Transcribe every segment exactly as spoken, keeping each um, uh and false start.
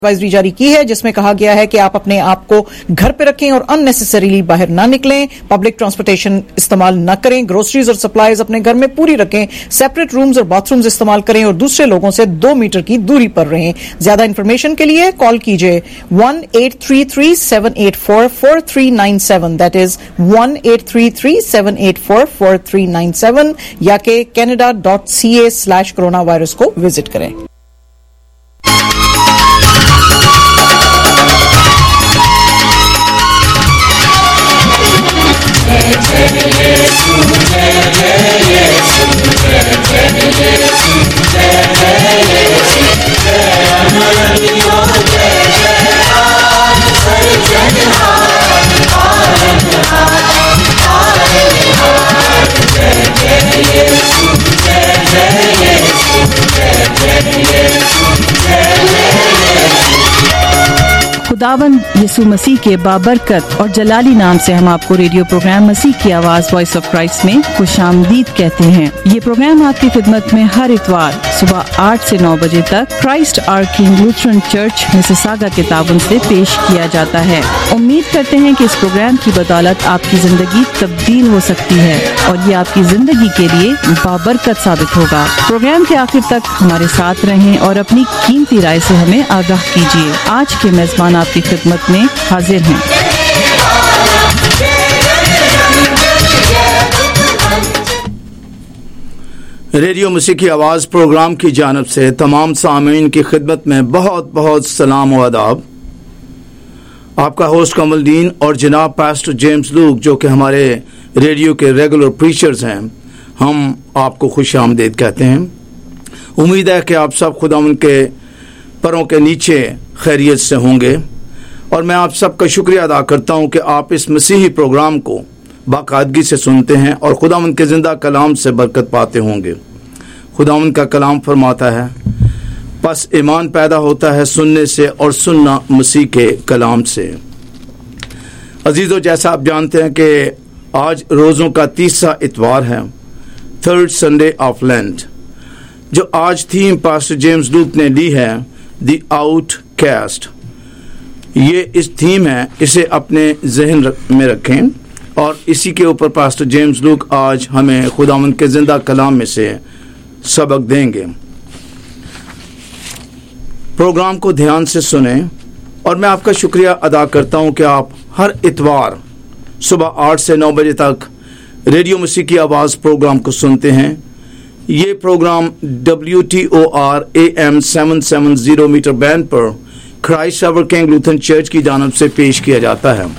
Advisory जारी की है जिसमें कहा गया है कि आप अपने आप को घर पे रखें और अननेसेसरीली बाहर ना निकलें, पब्लिक ट्रांसपोर्टेशन इस्तेमाल न करें, ग्रोसरीज और सप्लाईज अपने घर में पूरी रखें, सेपरेट रूम्स और बाथरूम्स इस्तेमाल करें और दूसरे लोगों से दो मीटर की दूरी पर रहें। ज्यादा इंफॉर्मेशन के लिए कॉल कीजिए one eight three three seven eight four four three nine seven, that is one eight three three seven eight four four three nine seven, या के Canada dot C A slash corona virus को visit करें। खुदावंद यीशु मसीह के बाबरकत और जलाली नाम से हम आपको रेडियो प्रोग्राम मसीह की आवाज वॉइस ऑफ क्राइस्ट में खुशामदीद कहते हैं। ये प्रोग्राम आपकी खिदमत में हर इतवार सुबह आठ से नौ बजे तक Christ Our King Lutheran Church Mississauga के ताबन से पेश किया जाता है। उम्मीद करते हैं कि इस प्रोग्राम की बदौलत आपकी जिंदगी तब्दील हो सकती है और ये आपकी जिंदगी के लिए बाबरकत साबित होगा। प्रोग्राम के आखिर तक हमारे साथ रहें और अपनी कीमती राय से हमें आगाह कीजिए। आज के मेजबान आपकी खिदमत में हाजिर हैं। रेडियो मसीह की आवाज़ प्रोग्राम की जानब से तमाम सामीन की खिदमत में बहुत बहुत सलाम व आदाब। आपका होस्ट कमलदीन और जनाब पास्टर जेम्स लूक जो कि हमारे रेडियो के रेगुलर प्रीचर्स हैं, हम आपको खुश आमदीद कहते हैं। उम्मीद है कि आप सब खुदावंद के परों के नीचे खैरियत से होंगे और मैं आप सबका शुक्रिया अदा करता हूं कि आप इस मसीही प्रोग्राम को बाकायदगी से सुनते हैं और खुदावंद के जिंदा कलाम से बरकत पाते होंगे। खुदावंद का कलाम फरमाता है, बस ईमान पैदा होता है सुनने से और सुनना मसीह के कलाम से। अजीजों, जैसा आप जानते हैं कि आज रोज़ों का तीसरा इतवार है, थर्ड संडे ऑफ लेंट। जो आज थीम पास्टर जेम्स लूक ने ली है, द आउटकास्ट, ये इस थीम है, इसे अपने जहन में रखें और इसी के ऊपर पास्टर जेम्स लूक आज हमें खुदावंद के जिंदा कलाम में से सबक देंगे। प्रोग्राम को ध्यान से सुनें और मैं आपका शुक्रिया अदा करता हूं कि आप हर इतवार सुबह आठ से नौ बजे तक रेडियो मसीह की आवाज़ प्रोग्राम को सुनते हैं। ये programme W T O R A M seven seven zero metre band पर Christ Our King Lutheran Church की जानब से पेश किया जाता है।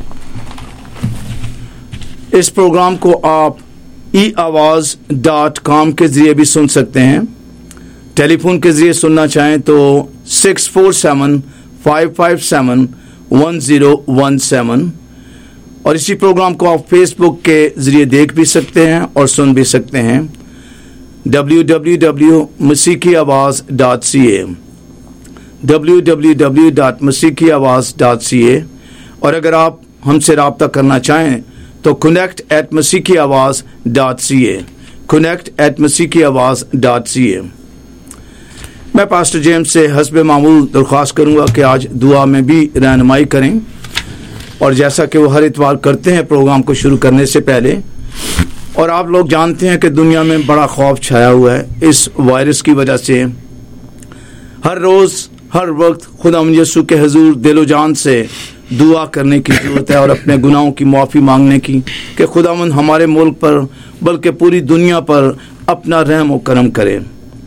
इस प्रोग्राम को आप ई आवाज डॉट कॉम के जरिए भी सुन सकते हैं। टेलीफोन के जरिए सुनना चाहें तो six four seven five five seven one zero one seven, और इसी प्रोग्राम को आप फेसबुक के जरिए देख भी सकते हैं और सुन भी सकते हैं। W W W dot Masih ki Awaz dot C A W W W dot Masih ki Awaz dot C ए। और अगर आप हमसे रब्ता करना चाहें तो connect at Masih ki Awaz dot C A connect at Masih ki Awaz dot C ए। मैं पास्टर जेम्स से हस्ब मामूल दरख्वास्त करूंगा कि आज दुआ में भी रहनुमाई करें, और जैसा कि वो हर इतवार करते हैं प्रोग्राम को शुरू करने से पहले। और आप लोग जानते हैं कि दुनिया में बड़ा खौफ छाया हुआ है इस वायरस की वजह से। हर रोज़ हर वक्त खुदावंद यीशु के हुजूर दिलो जान से दुआ करने की ज़रूरत है और अपने गुनाहों की माफ़ी मांगने की कि खुदावंद हमारे मुल्क पर बल्कि पूरी दुनिया पर अपना रहम और करम करे।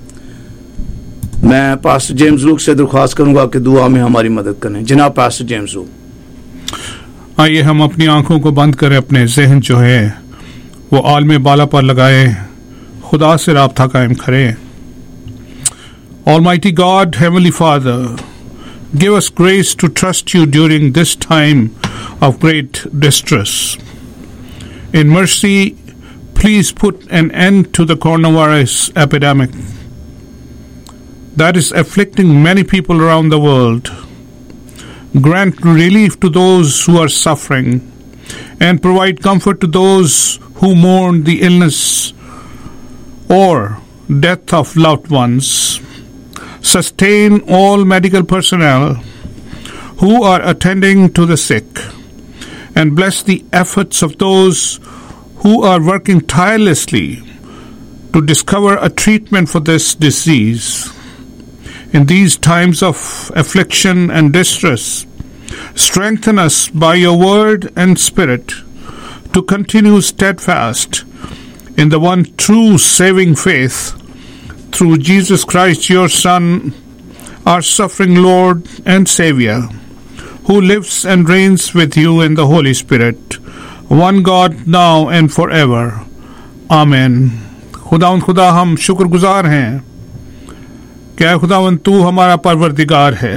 मैं पास्टर जेम्स लूक से दरख्वास्त करूंगा कि दुआ में हमारी मदद करें। जनाब पास्टर जेम्स लूक। आइए हम अपनी आंखों को बंद करें, अपने जहन जो है वो आलमे बाला पर लगाए, खुदा से राब्ता कायम करें। Almighty God, Heavenly Father, give us grace to trust you during this time of great distress. In mercy, please put an end to the coronavirus epidemic that is afflicting many people around the world. Grant relief to those who are suffering and provide comfort to those who mourn the illness or death of loved ones. sustain all medical personnel who are attending to the sick, and bless the efforts of those who are working tirelessly to discover a treatment for this disease. In these times of affliction and distress, strengthen us by your word and spirit to continue steadfast in the one true saving faith through Jesus Christ, your Son, our suffering Lord and Savior, who lives and reigns with you in the Holy Spirit, one God, now and forever. Amen. खुदावंद खुदा, हम शुक्रगुजार हैं कि ऐ खुदावंद तू हमारा परवरदिगार है।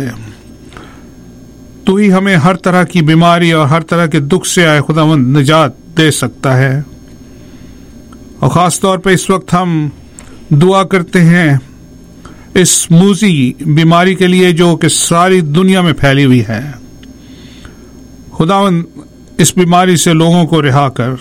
तू ही हमें हर तरह की बीमारी और हर तरह के दुख से आए खुदावंद निजात दे सकता है। और ख़ास तौर पे इस वक्त हम दुआ करते हैं इस मूजी बीमारी के लिए जो कि सारी दुनिया में फैली हुई है। खुदावंद इस बीमारी से लोगों को रिहा कर।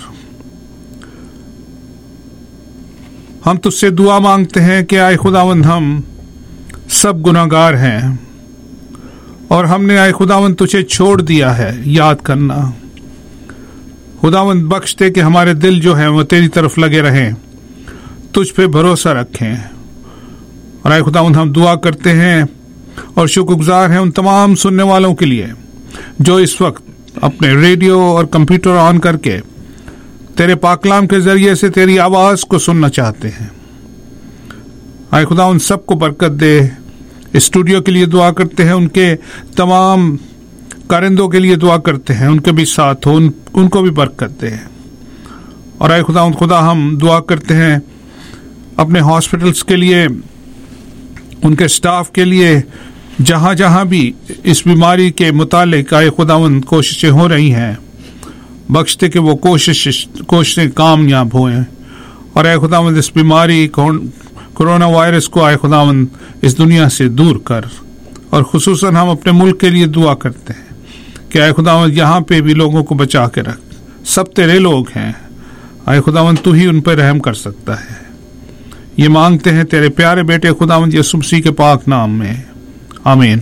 हम तुझसे दुआ मांगते हैं कि आए खुदावंद हम सब गुनाहगार हैं और हमने आए खुदावंद तुझे छोड़ दिया है। याद करना खुदावंद, बख्श दे कि हमारे दिल जो है वो तेरी तरफ लगे रहें, तुझ पे भरोसा रखें। और आए खुदावंद हम दुआ करते हैं और शुक्रगुजार हैं उन तमाम सुनने वालों के लिए जो इस वक्त अपने रेडियो और कंप्यूटर ऑन करके तेरे पाकलाम के जरिए से तेरी आवाज़ को सुनना चाहते हैं। आए खुदा उन सबको बरकत दे। इस स्टूडियो के लिए दुआ करते हैं, उनके तमाम कारिंदों के लिए दुआ करते हैं, उनके भी साथ हो, उन, उनको भी बरकत दे। और आए खुदा उन खुदा हम दुआ करते हैं अपने हॉस्पिटल्स के लिए, उनके स्टाफ के लिए, जहाँ जहाँ भी इस बीमारी के मुतालिक आए खुदावन कोशिशें हो रही हैं, बख्शते कि वो कोशिश कोशिशें कामयाब होएं। और आए खुदावन इस बीमारी कोरोना वायरस को आए खुदावन इस दुनिया से दूर कर। और खुसूसन हम अपने मुल्क के लिए दुआ करते हैं कि आए खुदावन यहाँ पे भी लोगों को बचा के रख। सब तेरे लोग हैं, आए खुदावन तू ही उन पर रहम कर सकता है। ये मांगते हैं तेरे प्यारे बेटे खुदावंद यीशु मसीह के पाक नाम में, आमीन।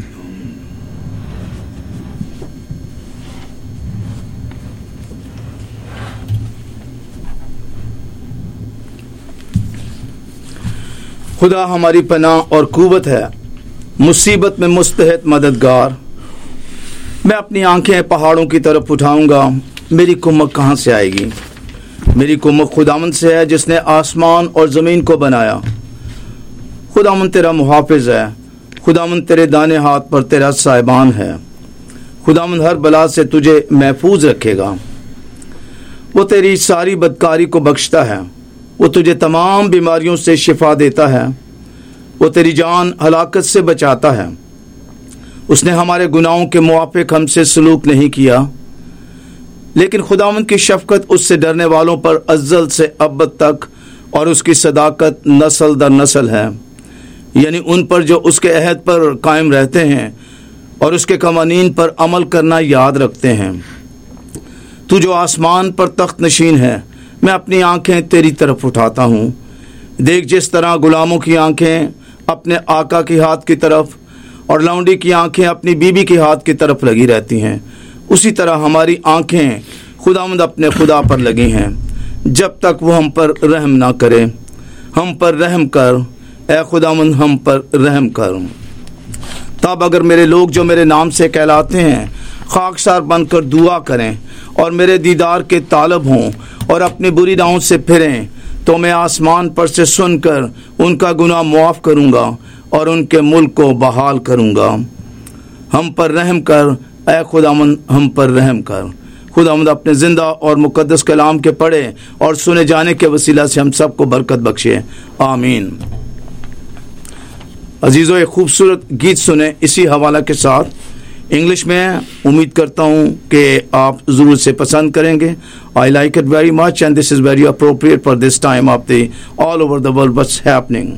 खुदा हमारी पनाह और कुव्वत है, मुसीबत में मुस्तहद मददगार। मैं अपनी आंखें पहाड़ों की तरफ उठाऊंगा, मेरी कुम्मत कहाँ से आएगी? मेरी कुम्मत खुदावंद से है जिसने आसमान और ज़मीन को बनाया। खुदावंद तेरा मुहाफिज है, खुदावंद तेरे दाने हाथ पर तेरा साहिबान है। खुदावंद हर बला से तुझे महफूज रखेगा। वो तेरी सारी बदकारी को बख्शता है, वो तुझे तमाम बीमारियों से शिफा देता है, वो तेरी जान हलाकत से बचाता है। उसने हमारे गुनाहों के मुआफिक हमसे सलूक नहीं किया, लेकिन खुदावंद की शफकत उससे डरने वालों पर अज़्ज़ल से अब्बद तक और उसकी सदाकत नस्ल दर नस्ल है, यानी उन पर जो उसके अहद पर कायम रहते हैं और उसके कवानीन पर अमल करना याद रखते हैं। तू जो आसमान पर तख्त नशीन है, मैं अपनी आंखें तेरी तरफ उठाता हूँ। देख, जिस तरह गुलामों की आंखें अपने आका की हाथ की तरफ और लौंडी की आंखें अपनी बीबी की हाथ की तरफ लगी रहती हैं, उसी तरह हमारी आंखें खुदावंद अपने खुदा पर लगी हैं, जब तक वो हम पर रहम ना करे। हम पर रहम कर ऐ खुदावंद, हम पर रहम कर। तब अगर मेरे लोग जो मेरे नाम से कहलाते हैं खाकसार बनकर दुआ करें और मेरे दीदार के तालब हों और अपनी बुरी राहों से फिरें, तो मैं आसमान पर से सुनकर उनका गुनाह मुआफ़ करूँगा और उनके मुल्क को बहाल करूँगा। हम पर रहम कर ऐ खुदावंद, हम पर रहम कर। खुदावंद अपने ज़िंदा और मुक़द्दस कलाम के पढ़े और सुने जाने के वसीला से हम सबको बरकत बख्शे, आमीन। अजीज़ों, एक खूबसूरत गीत सुने इसी हवाला के साथ इंग्लिश में। उम्मीद करता हूँ कि आप ज़रूर से पसंद करेंगे। I like it very much and this is very appropriate for this time of the all over the world what's happening.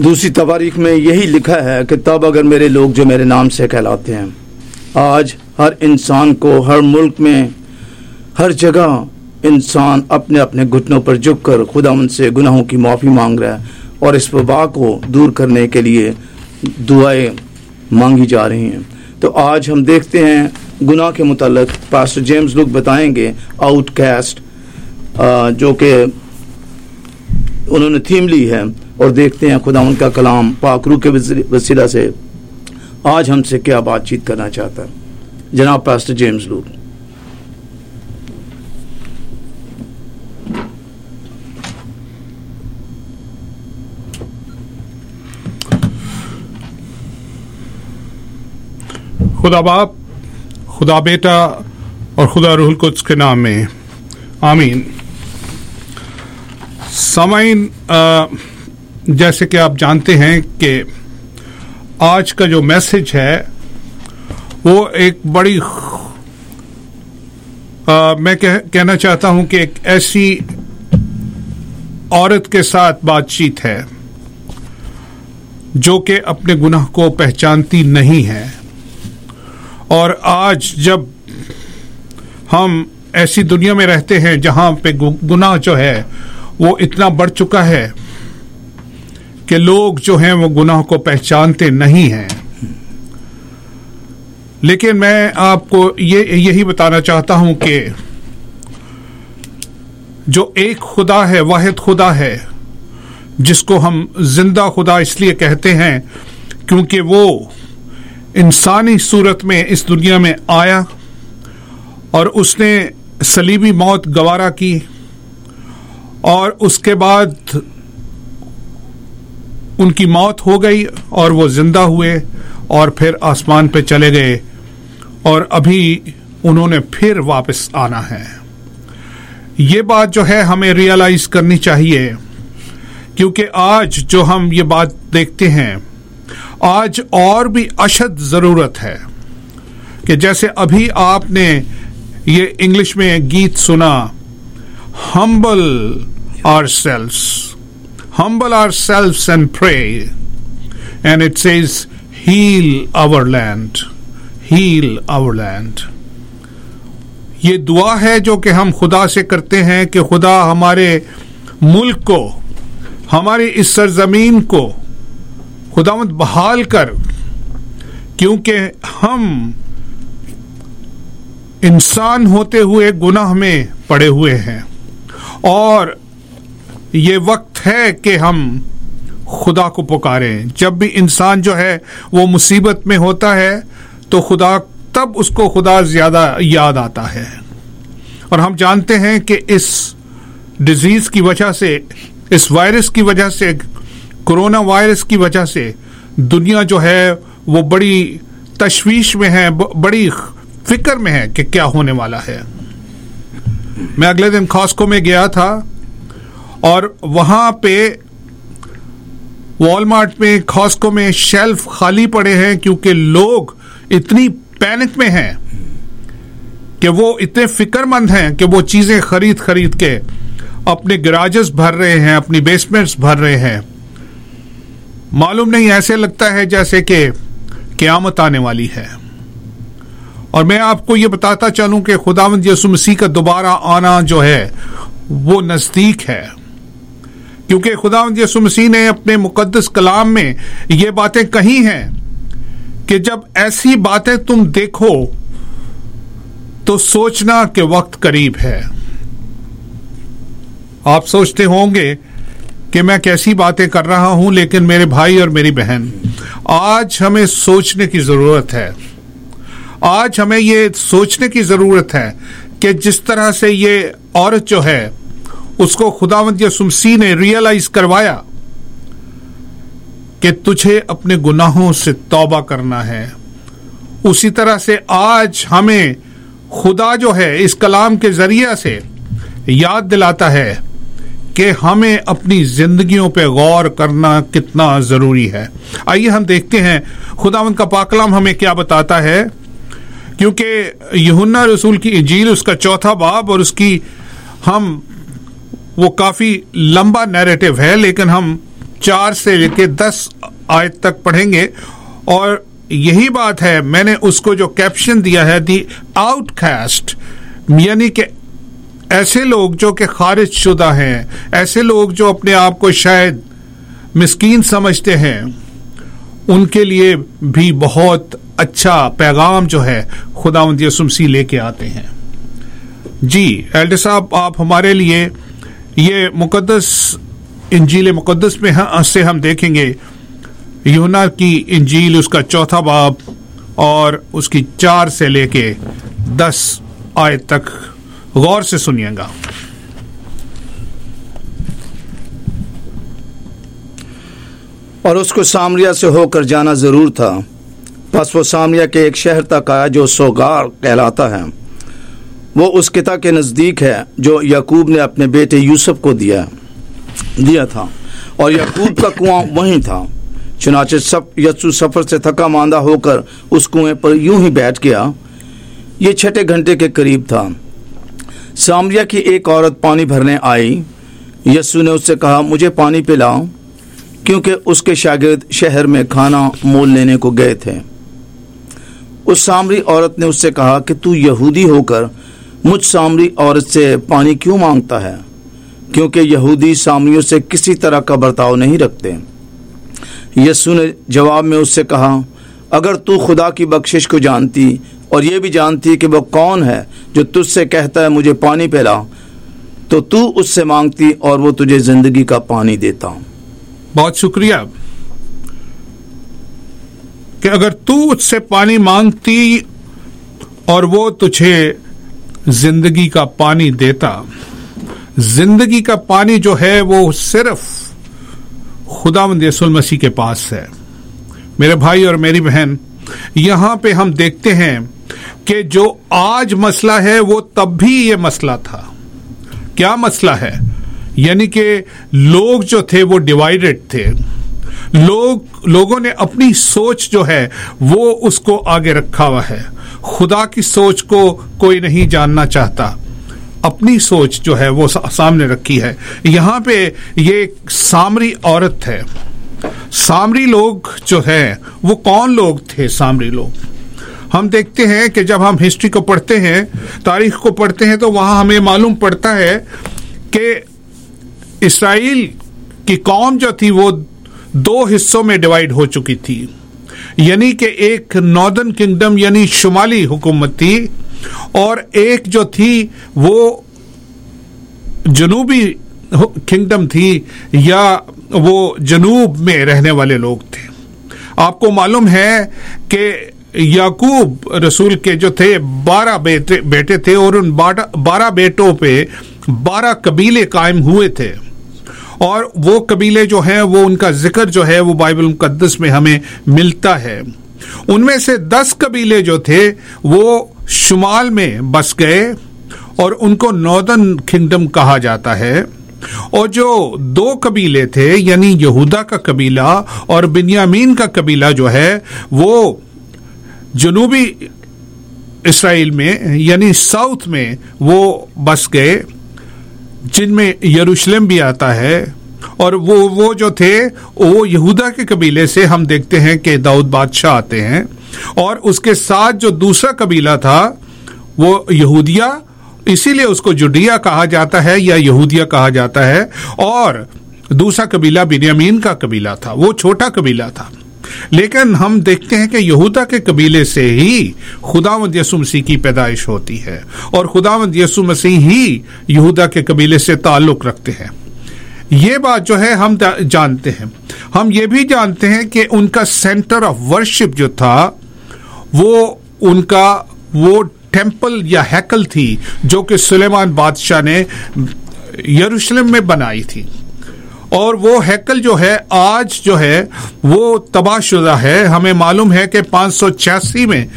دوسری تواریخ میں یہی لکھا ہے کہ تب اگر میرے لوگ جو میرے نام سے کہلاتے ہیں. آج ہر انسان کو ہر ملک میں ہر جگہ انسان اپنے اپنے گھٹنوں پر جھک کر خداوند سے گناہوں کی معافی مانگ رہا ہے اور اس وبا کو دور کرنے کے لیے دعائیں مانگی جا رہی ہیں. تو آج ہم دیکھتے ہیں گناہ کے متعلق پاسٹر جیمز لوگ بتائیں گے آؤٹ کاسٹ جو کہ انہوں نے تھیم لی ہے, اور دیکھتے ہیں خداوند کا کلام پاک روح کے وسیلہ سے آج ہم سے کیا بات چیت کرنا چاہتا ہے. جناب پاسٹر جیمز لوگ. خدا باپ, خدا بیٹا اور خدا روح القدس کے نام میں آمین. سامعین, جیسے کہ آپ جانتے ہیں کہ آج کا جو میسج ہے وہ ایک بڑی آ, میں کہنا چاہتا ہوں کہ ایک ایسی عورت کے ساتھ بات چیت ہے جو کہ اپنے گناہ کو پہچانتی نہیں ہے. اور آج جب ہم ایسی دنیا میں رہتے ہیں جہاں پہ گناہ جو ہے وہ اتنا بڑھ چکا ہے کہ لوگ جو ہیں وہ گناہ کو پہچانتے نہیں ہیں. لیکن میں آپ کو یہ یہی بتانا چاہتا ہوں کہ جو ایک خدا ہے, واحد خدا ہے, جس کو ہم زندہ خدا اس لیے کہتے ہیں کیونکہ وہ انسانی صورت میں اس دنیا میں آیا اور اس نے صلیبی موت گوارا کی, اور اس کے بعد ان کی موت ہو گئی اور وہ زندہ ہوئے اور پھر آسمان پہ چلے گئے, اور ابھی انہوں نے پھر واپس آنا ہے. یہ بات جو ہے ہمیں ریئلائز کرنی چاہیے, کیونکہ آج جو ہم یہ بات دیکھتے ہیں آج اور بھی اشد ضرورت ہے کہ جیسے ابھی آپ نے یہ انگلش میں گیت سنا, humble ourselves humble ourselves and pray, and it says heal our land, heal our land. یہ دعا ہے جو کہ ہم خدا سے کرتے ہیں کہ خدا ہمارے ملک کو, ہماری اس سرزمین کو خداوند بحال کر, کیونکہ ہم انسان ہوتے ہوئے گناہ میں پڑے ہوئے ہیں, اور یہ وقت ہے کہ ہم خدا کو پکاریں. جب بھی انسان جو ہے وہ مصیبت میں ہوتا ہے تو خدا تب اس کو خدا زیادہ یاد آتا ہے. اور ہم جانتے ہیں کہ اس ڈیزیز کی وجہ سے, اس وائرس کی وجہ سے, کورونا وائرس کی وجہ سے دنیا جو ہے وہ بڑی تشویش میں ہے, بڑی فکر میں ہے کہ کیا ہونے والا ہے. میں اگلے دن کاسکو میں گیا تھا اور وہاں پہ والمارٹ میں, کاسکو میں شیلف خالی پڑے ہیں کیونکہ لوگ اتنی پینک میں ہیں کہ وہ اتنے فکر مند ہیں کہ وہ چیزیں خرید خرید کے اپنے گراجز بھر رہے ہیں, اپنی بیسمنٹس بھر رہے ہیں. معلوم نہیں, ایسے لگتا ہے جیسے کہ قیامت آنے والی ہے. اور میں آپ کو یہ بتاتا چلوں کہ خداوند یسوع مسیح کا دوبارہ آنا جو ہے وہ نزدیک ہے, کیونکہ خداوند یسوع مسیح نے اپنے مقدس کلام میں یہ باتیں کہی ہیں کہ جب ایسی باتیں تم دیکھو تو سوچنا کہ وقت قریب ہے. آپ سوچتے ہوں گے کہ میں کیسی باتیں کر رہا ہوں, لیکن میرے بھائی اور میری بہن, آج ہمیں سوچنے کی ضرورت ہے. آج ہمیں یہ سوچنے کی ضرورت ہے کہ جس طرح سے یہ عورت جو ہے اس کو خداوند یسوع مسیح نے ریئلائز کروایا کہ تجھے اپنے گناہوں سے توبہ کرنا ہے, اسی طرح سے آج ہمیں خدا جو ہے اس کلام کے ذریعے سے یاد دلاتا ہے کہ ہمیں اپنی زندگیوں پہ غور کرنا کتنا ضروری ہے. آئیے ہم دیکھتے ہیں خداوند کا پاک کلام ہمیں کیا بتاتا ہے, کیونکہ یوحنا رسول کی انجیل اس کا چوتھا باب اور اس کی ہم وہ کافی لمبا نیریٹو ہے, لیکن ہم چار سے لے کے دس آیت تک پڑھیں گے. اور یہی بات ہے, میں نے اس کو جو کیپشن دیا ہے دی آؤٹ کاسٹ, یعنی کہ ایسے لوگ جو کہ خارج شدہ ہیں, ایسے لوگ جو اپنے آپ کو شاید مسکین سمجھتے ہیں, ان کے لیے بھی بہت اچھا پیغام جو ہے خداوند یسوع مسیح لے کے آتے ہیں. جی ایلڈر صاحب, آپ ہمارے لیے یہ مقدس انجیل مقدس میں سے ہم دیکھیں گے یوحنا کی انجیل, اس کا چوتھا باب اور اس کی چار سے لے کے دس آیت تک غور سے سنیے گا. اور اس کو سامریا سے ہو کر جانا ضرور تھا, پس وہ سامریا کے ایک شہر تک آیا جو سوگار کہلاتا ہے. وہ اس قطع کے نزدیک ہے جو یعقوب نے اپنے بیٹے یوسف کو دیا دیا تھا, اور یعقوب کا کنواں وہیں تھا. چنانچہ سب یسوع سفر سے تھکا ماندہ ہو کر اس کنویں پر یوں ہی بیٹھ گیا. یہ چھٹے گھنٹے کے قریب تھا. سامریا کی ایک عورت پانی بھرنے آئی. یسوع نے اس سے کہا, مجھے پانی پلاؤ, کیونکہ اس کے شاگرد شہر میں کھانا مول لینے کو گئے تھے. اس سامری عورت نے اس سے کہا کہ تو یہودی ہو کر مجھ سامری عورت سے پانی کیوں مانگتا ہے, کیونکہ یہودی سامریوں سے کسی طرح کا برتاؤ نہیں رکھتے. یسوع نے جواب میں اس سے کہا, اگر تو خدا کی بخشش کو جانتی اور یہ بھی جانتی کہ وہ کون ہے جو تجھ سے کہتا ہے مجھے پانی پلا, تو تو اس سے مانگتی اور وہ تجھے زندگی کا پانی دیتا. بہت شکریہ کہ اگر تو اس سے پانی مانگتی اور وہ تجھے زندگی کا پانی دیتا. زندگی کا پانی جو ہے وہ صرف خداوند یسوع مسیح کے پاس ہے. میرے بھائی اور میری بہن, یہاں پہ ہم دیکھتے ہیں کہ جو آج مسئلہ ہے وہ تب بھی یہ مسئلہ تھا. کیا مسئلہ ہے؟ یعنی کہ لوگ جو تھے وہ ڈیوائیڈڈ تھے. لوگ لوگوں نے اپنی سوچ جو ہے وہ اس کو آگے رکھا ہوا ہے. خدا کی سوچ کو کوئی نہیں جاننا چاہتا, اپنی سوچ جو ہے وہ سامنے رکھی ہے. یہاں پہ یہ سامری عورت ہے. سامری لوگ جو ہے وہ کون لوگ تھے؟ سامری لوگ ہم دیکھتے ہیں کہ جب ہم ہسٹری کو پڑھتے ہیں, تاریخ کو پڑھتے ہیں, تو وہاں ہمیں معلوم پڑتا ہے کہ اسرائیل کی قوم جو تھی وہ دو حصوں میں ڈیوائیڈ ہو چکی تھی. یعنی کہ ایک ناردرن کنگڈم یعنی شمالی حکومت تھی, اور ایک جو تھی وہ جنوبی کنگڈم تھی, یا وہ جنوب میں رہنے والے لوگ تھے. آپ کو معلوم ہے کہ یعقوب رسول کے جو تھے بارہ بیٹے بیٹے تھے, اور ان بارہ بیٹوں پہ بارہ قبیلے قائم ہوئے تھے. اور وہ قبیلے جو ہیں وہ ان کا ذکر جو ہے وہ بائبل مقدس میں ہمیں ملتا ہے. ان میں سے دس قبیلے جو تھے وہ شمال میں بس گئے, اور ان کو ناردرن کنگڈم کہا جاتا ہے. اور جو دو قبیلے تھے یعنی یہودا کا قبیلہ اور بنیامین کا قبیلہ جو ہے وہ جنوبی اسرائیل میں یعنی ساؤتھ میں وہ بس گئے, جن میں یروشلم بھی آتا ہے. اور وہ وہ جو تھے وہ یہودا کے قبیلے سے ہم دیکھتے ہیں کہ داؤد بادشاہ آتے ہیں, اور اس کے ساتھ جو دوسرا قبیلہ تھا وہ یہودیہ, اسی لیے اس کو جڈیا کہا جاتا ہے یا یہودیہ کہا جاتا ہے. اور دوسرا قبیلہ بنیامین کا قبیلہ تھا, وہ چھوٹا قبیلہ تھا. لیکن ہم دیکھتے ہیں کہ یہودا کے قبیلے سے ہی خداوند یسوع مسیح کی پیدائش ہوتی ہے, اور خداوند یسوع مسیح ہی یہودا کے قبیلے سے تعلق رکھتے ہیں. یہ بات جو ہے ہم جانتے ہیں. ہم یہ بھی جانتے ہیں کہ ان کا سینٹر آف ورشپ جو تھا وہ ان کا وہ ٹیمپل یا ہیکل تھی جو کہ سلیمان بادشاہ نے یروشلم میں بنائی تھی. اور وہ ہیکل جو ہے آج جو ہے وہ تباہ شدہ ہے. ہمیں معلوم ہے کہ پانچ سو چھیاسی میں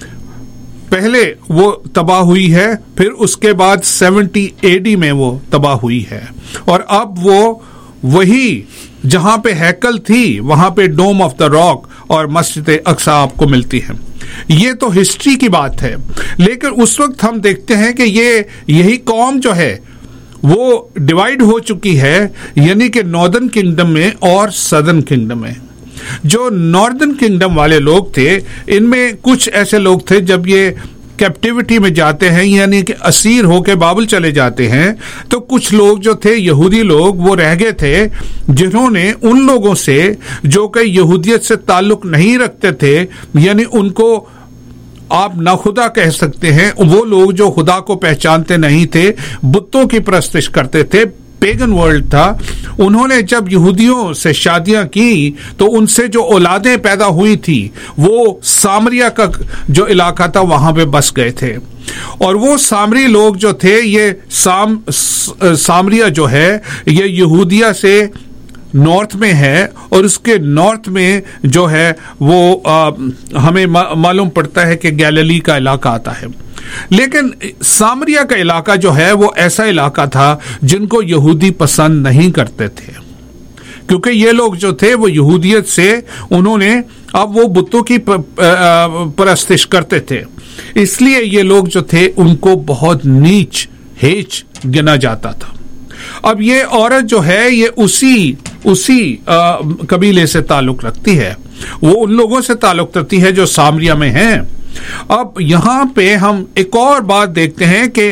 پہلے وہ تباہ ہوئی ہے, پھر اس کے بعد سیونٹی اے ڈی میں وہ تباہ ہوئی ہے, اور اب وہ وہی جہاں پہ ہیکل تھی وہاں پہ ڈوم آف دا راک اور مسجد اقصی آپ کو ملتی ہے. یہ تو ہسٹری کی بات ہے, لیکن اس وقت ہم دیکھتے ہیں کہ یہ یہی قوم جو ہے वो डिवाइड हो चुकी है, यानी कि नॉर्दर्न किंगडम में और सदर्न किंगडम में। जो नॉर्दर्न किंगडम वाले लोग थे, इनमें कुछ ऐसे लोग थे जब ये कैप्टिविटी में जाते हैं, यानी कि असीर होके बाबल चले जाते हैं, तो कुछ लोग जो थे यहूदी लोग वो रह गए थे, जिन्होंने उन लोगों से जो कि यहूदियत से ताल्लुक नहीं रखते थे, यानी उनको आप ना खुदा कह सकते हैं, वो लोग जो खुदा को पहचानते नहीं थे, बुतों की परस्तिश करते थे, पेगन वर्ल्ड था, उन्होंने जब यहूदियों से शादियां की तो उनसे जो औलादें पैदा हुई थी वो सामरिया का जो इलाका था वहां पे बस गए थे। और वो सामरी लोग जो थे, ये साम सामरिया जो है ये यहूदिया से नॉर्थ में है, और उसके नॉर्थ में जो है वो आ, हमें मा, मालूम पड़ता है कि गैलिली का इलाका आता है। लेकिन सामरिया का इलाका जो है वो ऐसा इलाका था जिनको यहूदी पसंद नहीं करते थे, क्योंकि ये लोग जो थे वो यहूदियत से उन्होंने अब वो बुतों की परस्तिश करते थे, इसलिए ये लोग जो थे उनको बहुत नीच हेच गिना जाता था। अब ये औरत जो है ये उसी उसी आ, कबीले से ताल्लुक रखती है, वो उन लोगों से ताल्लुक रखती है जो सामरिया में हैं। अब यहां पे हम एक और बात देखते हैं कि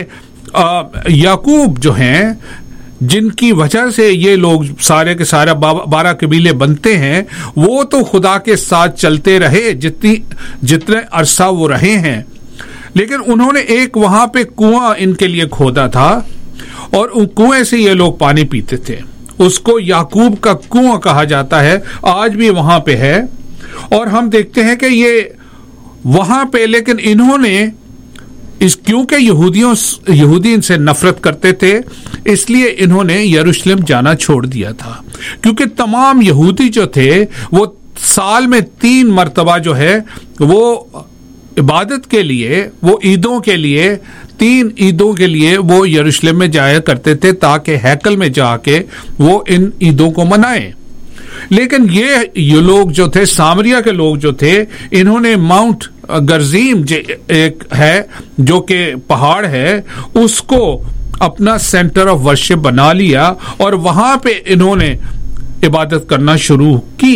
याकूब जो हैं, जिनकी वजह से ये लोग सारे के सारे बारह कबीले बनते हैं, वो तो खुदा के साथ चलते रहे जितनी जितने अरसा वो रहे हैं, लेकिन उन्होंने एक वहां पे कुआं इनके लिए खोदा था और उन कुएं से ये लोग पानी पीते थे। उसको याकूब का कुआं कहा जाता है, आज भी वहां पे है। और हम देखते हैं कि ये वहां पे, लेकिन इन्होंने इस क्योंकि यहूदियों यहूदी इनसे नफरत करते थे, इसलिए इन्होंने यरूशलेम जाना छोड़ दिया था, क्योंकि तमाम यहूदी जो थे वो साल में तीन मर्तबा जो है वो इबादत के लिए, वो ईदों के लिए, तीन ईदों के लिए वो यरूशलेम में जाया करते थे, ताकि हैकल में जाके वो इन ईदों को मनाएं। लेकिन ये ये लोग जो थे, सामरिया के लोग जो थे, इन्होंने माउंट गरजीम जो एक है, जो कि पहाड़ है, उसको अपना सेंटर ऑफ वर्शिप बना लिया और वहां पे इन्होंने इबादत करना शुरू की।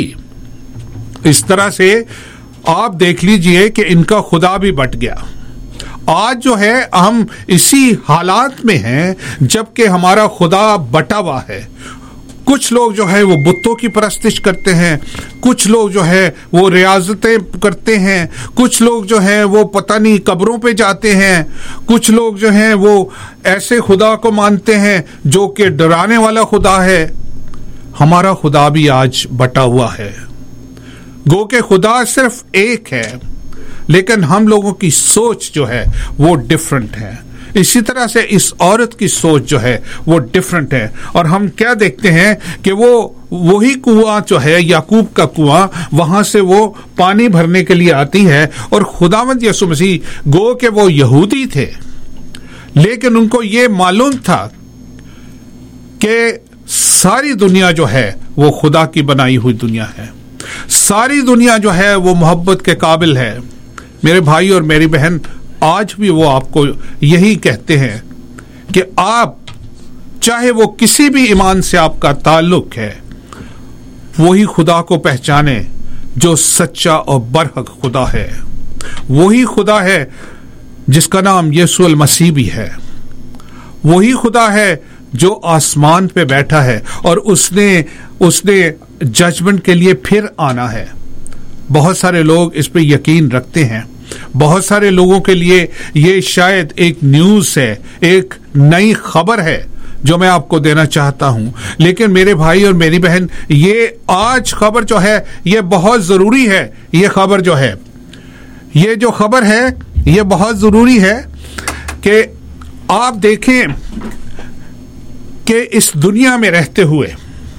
इस तरह से आप देख लीजिए कि इनका खुदा भी बट गया। आज जो है हम इसी हालात में हैं जबकि हमारा खुदा बटा हुआ है। कुछ लोग जो है वो बुतों की परस्तिश करते हैं, कुछ लोग जो है वो रियाजतें करते हैं, कुछ लोग जो है वो पता नहीं कब्रों पे जाते हैं, कुछ लोग जो है वो ऐसे खुदा को मानते हैं जो कि डराने वाला खुदा है। हमारा खुदा भी आज बटा हुआ है। गो के खुदा सिर्फ एक है, लेकिन हम लोगों की सोच जो है वो डिफरेंट है। इसी तरह से इस औरत की सोच जो है वो डिफरेंट है। और हम क्या देखते हैं कि वो वही कुआं जो है, याकूब का कुआं, वहां से वो पानी भरने के लिए आती है। और खुदावंद यीशु मसीह गो के वो यहूदी थे, लेकिन उनको ये मालूम था कि सारी दुनिया जो है वो खुदा की बनाई हुई दुनिया है, सारी दुनिया जो है वो मोहब्बत के काबिल है। मेरे भाई और मेरी बहन, आज भी वो आपको यही कहते हैं कि आप चाहे वो किसी भी ईमान से आपका ताल्लुक है, वही खुदा को पहचाने जो सच्चा और बरहक खुदा है। वही खुदा है जिसका नाम यीशु अल मसीह भी है। वही खुदा है जो आसमान पे बैठा है और उसने उसने जजमेंट के लिए फिर आना है। बहुत सारे लोग इस पे यकीन रखते हैं। बहुत सारे लोगों के लिए ये शायद एक न्यूज़ है, एक नई खबर है जो मैं आपको देना चाहता हूं। लेकिन मेरे भाई और मेरी बहन, ये आज खबर जो है ये बहुत जरूरी है। ये खबर जो है ये जो खबर है ये बहुत जरूरी है कि आप देखें कि इस दुनिया में रहते हुए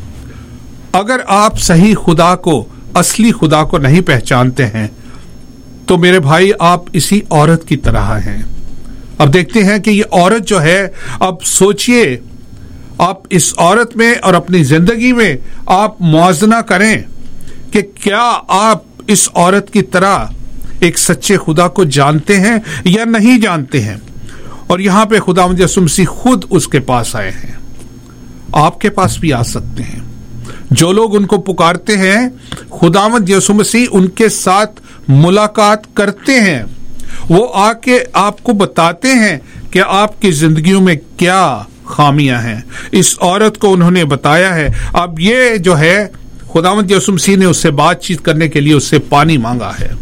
अगर आप सही खुदा को, असली खुदा को नहीं पहचानते हैं, तो मेरे भाई आप इसी औरत की तरह हैं। अब देखते हैं कि ये औरत जो है, अब सोचिए, आप इस औरत में और अपनी जिंदगी में आप मुआजना करें कि क्या आप इस औरत की तरह एक सच्चे खुदा को जानते हैं या नहीं जानते हैं। اور یہاں پہ خداوند یسوع مسیح خود اس کے پاس آئے ہیں. آپ کے پاس بھی آ سکتے ہیں. جو لوگ ان کو پکارتے ہیں خداوند یسوع مسیح ان کے ساتھ ملاقات کرتے ہیں. وہ آ کے آپ کو بتاتے ہیں کہ آپ کی زندگیوں میں کیا خامیاں ہیں. اس عورت کو انہوں نے بتایا ہے. اب یہ جو ہے خداوند یسوع مسیح نے اس سے بات چیت کرنے کے لیے اس سے پانی مانگا ہے.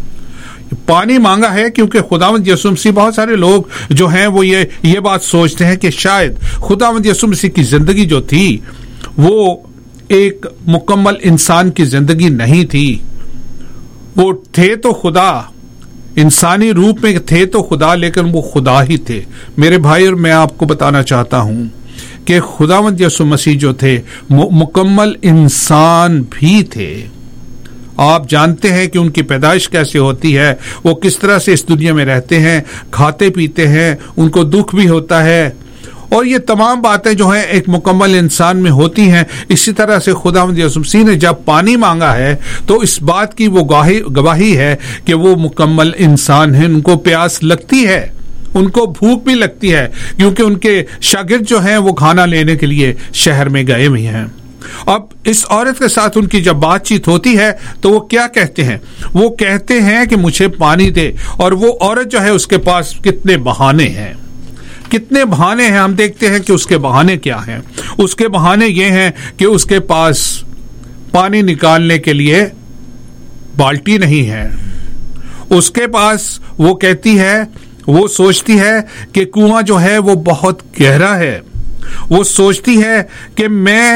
پانی مانگا ہے کیونکہ خداوند یسوع مسیح، بہت سارے لوگ جو ہیں وہ یہ یہ بات سوچتے ہیں کہ شاید خداوند یسوع مسیح کی زندگی جو تھی وہ ایک مکمل انسان کی زندگی نہیں تھی. وہ تھے تو خدا، انسانی روپ میں تھے تو خدا، لیکن وہ خدا ہی تھے. میرے بھائی، اور میں آپ کو بتانا چاہتا ہوں کہ خداوند یسوع مسیح جو تھے مکمل انسان بھی تھے. آپ جانتے ہیں کہ ان کی پیدائش کیسے ہوتی ہے، وہ کس طرح سے اس دنیا میں رہتے ہیں، کھاتے پیتے ہیں، ان کو دکھ بھی ہوتا ہے، اور یہ تمام باتیں جو ہیں ایک مکمل انسان میں ہوتی ہیں. اسی طرح سے خداوند یسوع مسیح نے جب پانی مانگا ہے تو اس بات کی وہ گواہی ہے کہ وہ مکمل انسان ہیں. ان کو پیاس لگتی ہے، ان کو بھوک بھی لگتی ہے، کیونکہ ان کے شاگرد جو ہیں وہ کھانا لینے کے لیے شہر میں گئے ہوئے ہیں. اب اس عورت کے ساتھ ان کی جب بات چیت ہوتی ہے تو وہ کیا کہتے ہیں؟ وہ کہتے ہیں کہ مجھے پانی دے. اور وہ عورت جو ہے اس کے پاس کتنے بہانے ہیں، کتنے بہانے ہیں. ہم دیکھتے ہیں کہ اس کے بہانے کیا ہیں. اس کے بہانے یہ ہیں کہ اس کے پاس پانی نکالنے کے لیے بالٹی نہیں ہے. اس کے پاس وہ کہتی ہے، وہ سوچتی ہے کہ کنواں جو ہے وہ بہت گہرا ہے. وہ سوچتی ہے کہ میں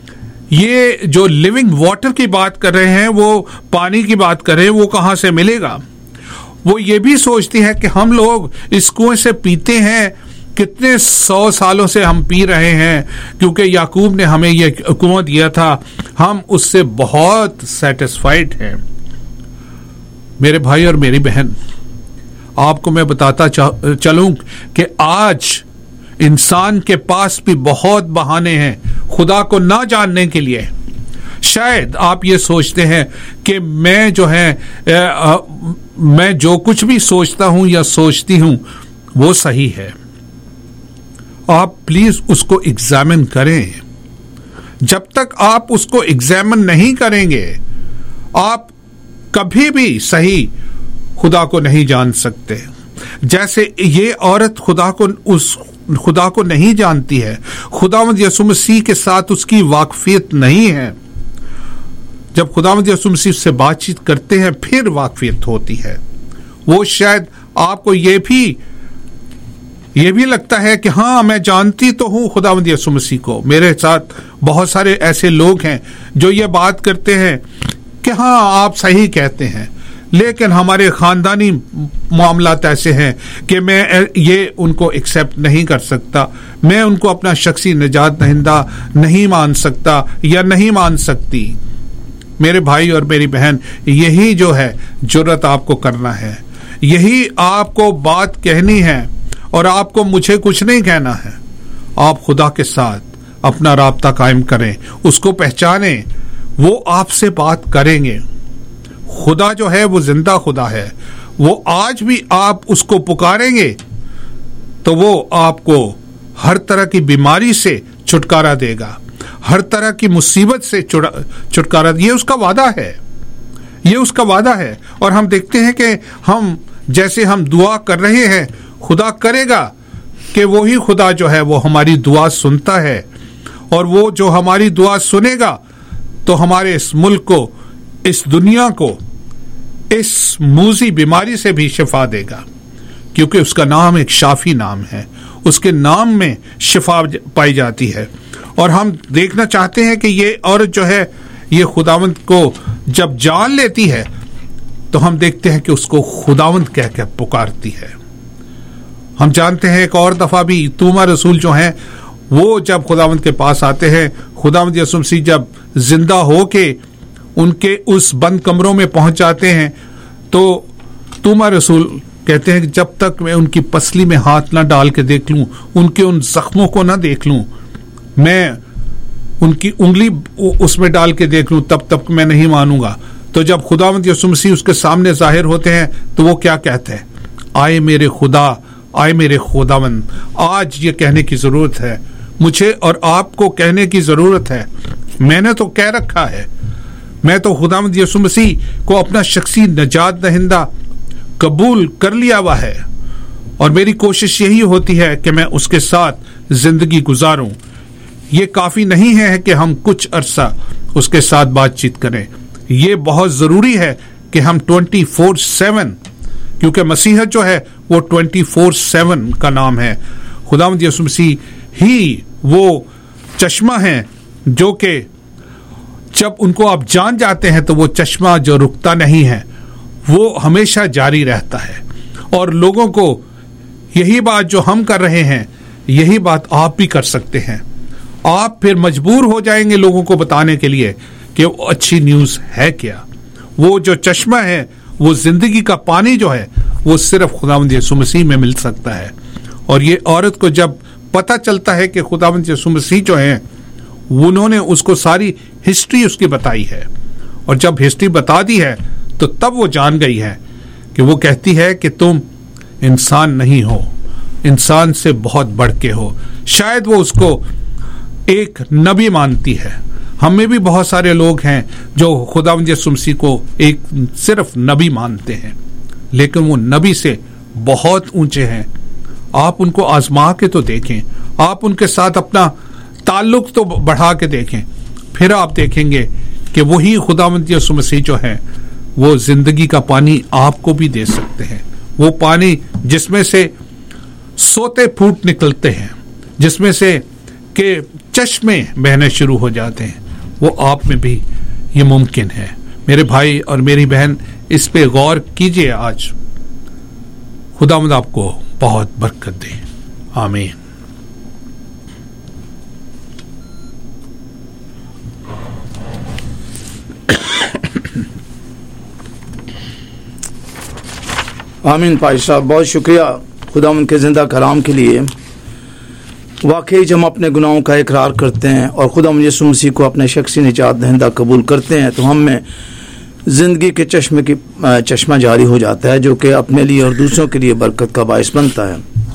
یہ جو لیونگ واٹر کی بات کر رہے ہیں، وہ پانی کی بات کر رہے ہیں، وہ کہاں سے ملے گا. وہ یہ بھی سوچتی ہے کہ ہم لوگ اس کنویں سے پیتے ہیں، کتنے سو سالوں سے ہم پی رہے ہیں، کیونکہ یعقوب نے ہمیں یہ کنواں دیا تھا، ہم اس سے بہت سیٹسفائیڈ ہیں. میرے بھائی اور میری بہن، آپ کو میں بتاتا چلوں کہ آج انسان کے پاس بھی بہت بہانے ہیں خدا کو نہ جاننے کے لیے. شاید آپ یہ سوچتے ہیں کہ میں جو ہے میں جو کچھ بھی سوچتا ہوں یا سوچتی ہوں وہ صحیح ہے. آپ پلیز اس کو ایگزامن کریں. جب تک آپ اس کو ایگزامن نہیں کریں گے آپ کبھی بھی صحیح خدا کو نہیں جان سکتے. جیسے یہ عورت خدا کو اس خدا کو نہیں جانتی ہے، خداوند یسوع مسیح کے ساتھ اس کی واقفیت نہیں ہے. جب خداوند یسوع مسیح سے بات چیت کرتے ہیں پھر واقفیت ہوتی ہے. وہ شاید آپ کو یہ بھی یہ بھی لگتا ہے کہ ہاں میں جانتی تو ہوں خداوند یسوع مسیح کو. میرے ساتھ بہت سارے ایسے لوگ ہیں جو یہ بات کرتے ہیں کہ ہاں آپ صحیح کہتے ہیں، لیکن ہمارے خاندانی معاملات ایسے ہیں کہ میں یہ ان کو ایکسپٹ نہیں کر سکتا، میں ان کو اپنا شخصی نجات دہندہ نہیں مان سکتا یا نہیں مان سکتی. میرے بھائی اور میری بہن، یہی جو ہے جرات آپ کو کرنا ہے، یہی آپ کو بات کہنی ہے، اور آپ کو مجھے کچھ نہیں کہنا ہے. آپ خدا کے ساتھ اپنا رابطہ قائم کریں، اس کو پہچانیں، وہ آپ سے بات کریں گے. خدا جو ہے وہ زندہ خدا ہے. وہ آج بھی آپ اس کو پکاریں گے تو وہ آپ کو ہر طرح کی بیماری سے چھٹکارا دے گا، ہر طرح کی مصیبت سے چھٹکارا. یہ اس کا وعدہ ہے، یہ اس کا وعدہ ہے. اور ہم دیکھتے ہیں کہ ہم جیسے ہم دعا کر رہے ہیں خدا کرے گا کہ وہی خدا جو ہے وہ ہماری دعا سنتا ہے، اور وہ جو ہماری دعا سنے گا تو ہمارے اس ملک کو، اس دنیا کو اس موذی بیماری سے بھی شفا دے گا، کیونکہ اس کا نام ایک شافی نام ہے. اس کے نام میں شفا پائی جاتی ہے. اور ہم دیکھنا چاہتے ہیں کہ یہ عورت جو ہے یہ خداوند کو جب جان لیتی ہے تو ہم دیکھتے ہیں کہ اس کو خداوند کہہ کے پکارتی ہے. ہم جانتے ہیں ایک اور دفعہ بھی توما رسول جو ہیں وہ جب خداوند کے پاس آتے ہیں، خداوند یسوع مسیح جب زندہ ہو کے ان کے اس بند کمروں میں پہنچ جاتے ہیں تو توما رسول کہتے ہیں کہ جب تک میں ان کی پسلی میں ہاتھ نہ ڈال کے دیکھ لوں، ان کے ان زخموں کو نہ دیکھ لوں، میں ان کی انگلی اس میں ڈال کے دیکھ لوں، تب تک میں نہیں مانوں گا. تو جب خداوند یسوع مسیح اس کے سامنے ظاہر ہوتے ہیں تو وہ کیا کہتے ہیں؟ آئے میرے خدا آئے میرے خداوند. آج یہ کہنے کی ضرورت ہے, مجھے اور آپ کو کہنے کی ضرورت ہے. میں نے تو کہہ رکھا ہے, میں تو خداوند یسوع مسیح کو اپنا شخصی نجات دہندہ قبول کر لیا ہوا ہے, اور میری کوشش یہی ہوتی ہے کہ میں اس کے ساتھ زندگی گزاروں. یہ کافی نہیں ہے کہ ہم کچھ عرصہ اس کے ساتھ بات چیت کریں, یہ بہت ضروری ہے کہ ہم ٹوینٹی فور سیون, کیونکہ مسیحت جو ہے وہ ٹوینٹی فور سیون کا نام ہے. خداوند یسوع مسیح ہی وہ چشمہ ہے جو کہ جب ان کو آپ جان جاتے ہیں تو وہ چشمہ جو رکتا نہیں ہے وہ ہمیشہ جاری رہتا ہے. اور لوگوں کو یہی بات جو ہم کر رہے ہیں یہی بات آپ بھی کر سکتے ہیں. آپ پھر مجبور ہو جائیں گے لوگوں کو بتانے کے لیے کہ وہ اچھی نیوز ہے کیا. وہ جو چشمہ ہے, وہ زندگی کا پانی جو ہے, وہ صرف خداوند یسوع مسیح میں مل سکتا ہے. اور یہ عورت کو جب پتہ چلتا ہے کہ خداوند یسوع مسیح جو ہیں انہوں نے اس کو ساری ہسٹری اس کی بتائی ہے, اور جب ہسٹری بتا دی ہے تو تب وہ جان گئی ہے کہ وہ کہتی ہے کہ تم انسان نہیں ہو, انسان سے بہت بڑھ کے ہو. شاید وہ اس کو ایک نبی مانتی ہے. ہم میں بھی بہت سارے لوگ ہیں جو خداوند یسوع مسیح کو ایک صرف نبی مانتے ہیں, لیکن وہ نبی سے بہت اونچے ہیں. آپ ان کو آزما کے تو دیکھیں, آپ ان کے ساتھ اپنا تعلق تو بڑھا کے دیکھیں, پھر آپ دیکھیں گے کہ وہی خداوند یسوع مسیح جو ہے وہ زندگی کا پانی آپ کو بھی دے سکتے ہیں. وہ پانی جس میں سے سوتے پھوٹ نکلتے ہیں, جس میں سے کہ چشمے بہنے شروع ہو جاتے ہیں, وہ آپ میں بھی یہ ممکن ہے. میرے بھائی اور میری بہن, اس پہ غور کیجئے. آج خداوند آپ کو بہت برکت دے. آمین. آمین. پائی صاحب بہت شکریہ خداوند کے زندہ کلام کے لیے. واقعی جب ہم اپنے گناہوں کا اقرار کرتے ہیں اور خداوند یسوع مسیح کو اپنے شخصی نجات دہندہ قبول کرتے ہیں تو ہم میں زندگی کے چشمے کی چشمہ جاری ہو جاتا ہے, جو کہ اپنے لیے اور دوسروں کے لیے برکت کا باعث بنتا ہے.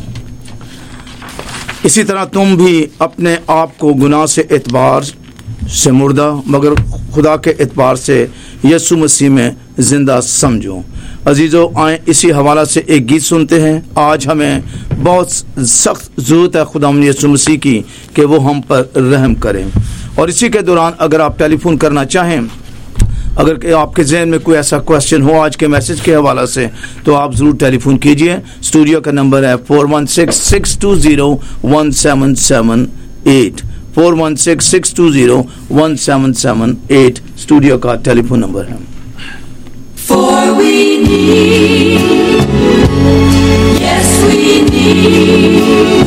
اسی طرح تم بھی اپنے آپ کو گناہ سے اعتبار سے مردہ مگر خدا کے اعتبار سے یسوع مسیح میں زندہ سمجھو. عزیزو, آئیں اسی حوالہ سے ایک گیت سنتے ہیں. آج ہمیں بہت سخت ضرورت ہے خداوند یسوع مسیح کی کہ وہ ہم پر رحم کریں. اور اسی کے دوران اگر آپ ٹیلی فون کرنا چاہیں, اگر آپ کے ذہن میں کوئی ایسا کوشچن ہو آج کے میسج کے حوالہ سے, تو آپ ضرور ٹیلی فون کیجئے. اسٹوڈیو کا نمبر ہے four one six six two zero one seven seven eight four one six six two zero one seven seven eight studio کا ٹیلی فون نمبر ہے. For we need, yes we need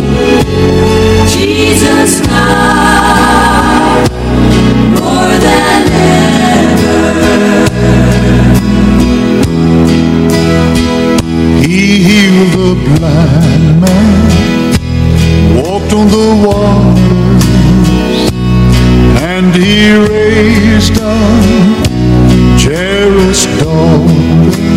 Jesus now more than ever. He healed the blind man, walked on the waters, and he raised up Jairus' daughter.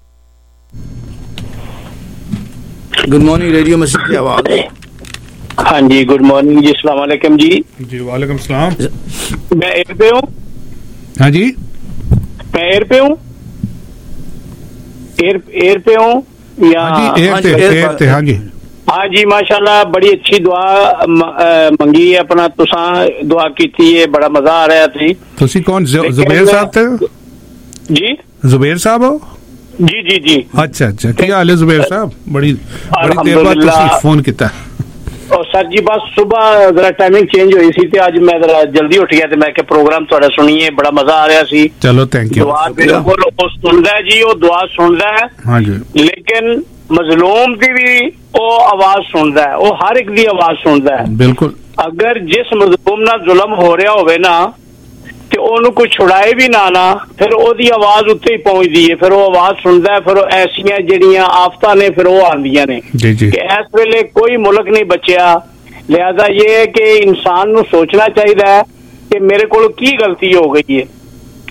Good morning radio Masih ki آواز. ہاں جی, good morning جی, السلام علیکم جی. جی وعلیکم السلام. میں year پہ ہوں. ہاں جی, میں ایئر پہ ہوں ایئر ایئر پہ ہوں یا ایئر پہ ایئر پہ ہاں جی. ہاں جی, ماشاء اللہ بڑی اچھی دعا منگی ہے, اپنا تساں دعا کی ہے, بڑا مزہ آ رہا تھی. تسی کون, زبیر صاحب تھے جی؟ زبیر صاحب ہو؟ جی جی جی. اچھا اچھا, کیا حال ہے زبیر صاحب؟ بڑی بڑی دیر بعد تسی فون کیتا. اور سر جی بس صبح ذرا ٹائمنگ چینج ہوئی سی تے اج میں ذرا جلدی اٹھ گیا تے میں کہ پروگرام تہاڈا سنیے, بڑا مزہ آ رہا سی. چلو تھینک یو. دعا بالکل او سندا ہے جی, او دعا سندا ہے. ہاں جی, لیکن مظلوم دی بھی او آواز سندا ہے, او ہر ایک دی آواز سندا ہے. بالکل. اگر جس مظلوم نال ظلم ہو رہا ہوئے نا تے اونوں کوئی چھڑائے بھی نہ نا, پھر او دی آواز اتنے ہی پہنچ دی ہے, پھر وہ آواز سندا ہے. پھر وہ ایسیاں جڑیاں آفتاں نے پھر وہ آندیاں نے جی جی کہ اس ویلے کوئی ملک نہیں بچیا. لہذا یہ ہے کہ انسان نو سوچنا چاہیے کہ میرے کو کی غلطی ہو گئی ہے.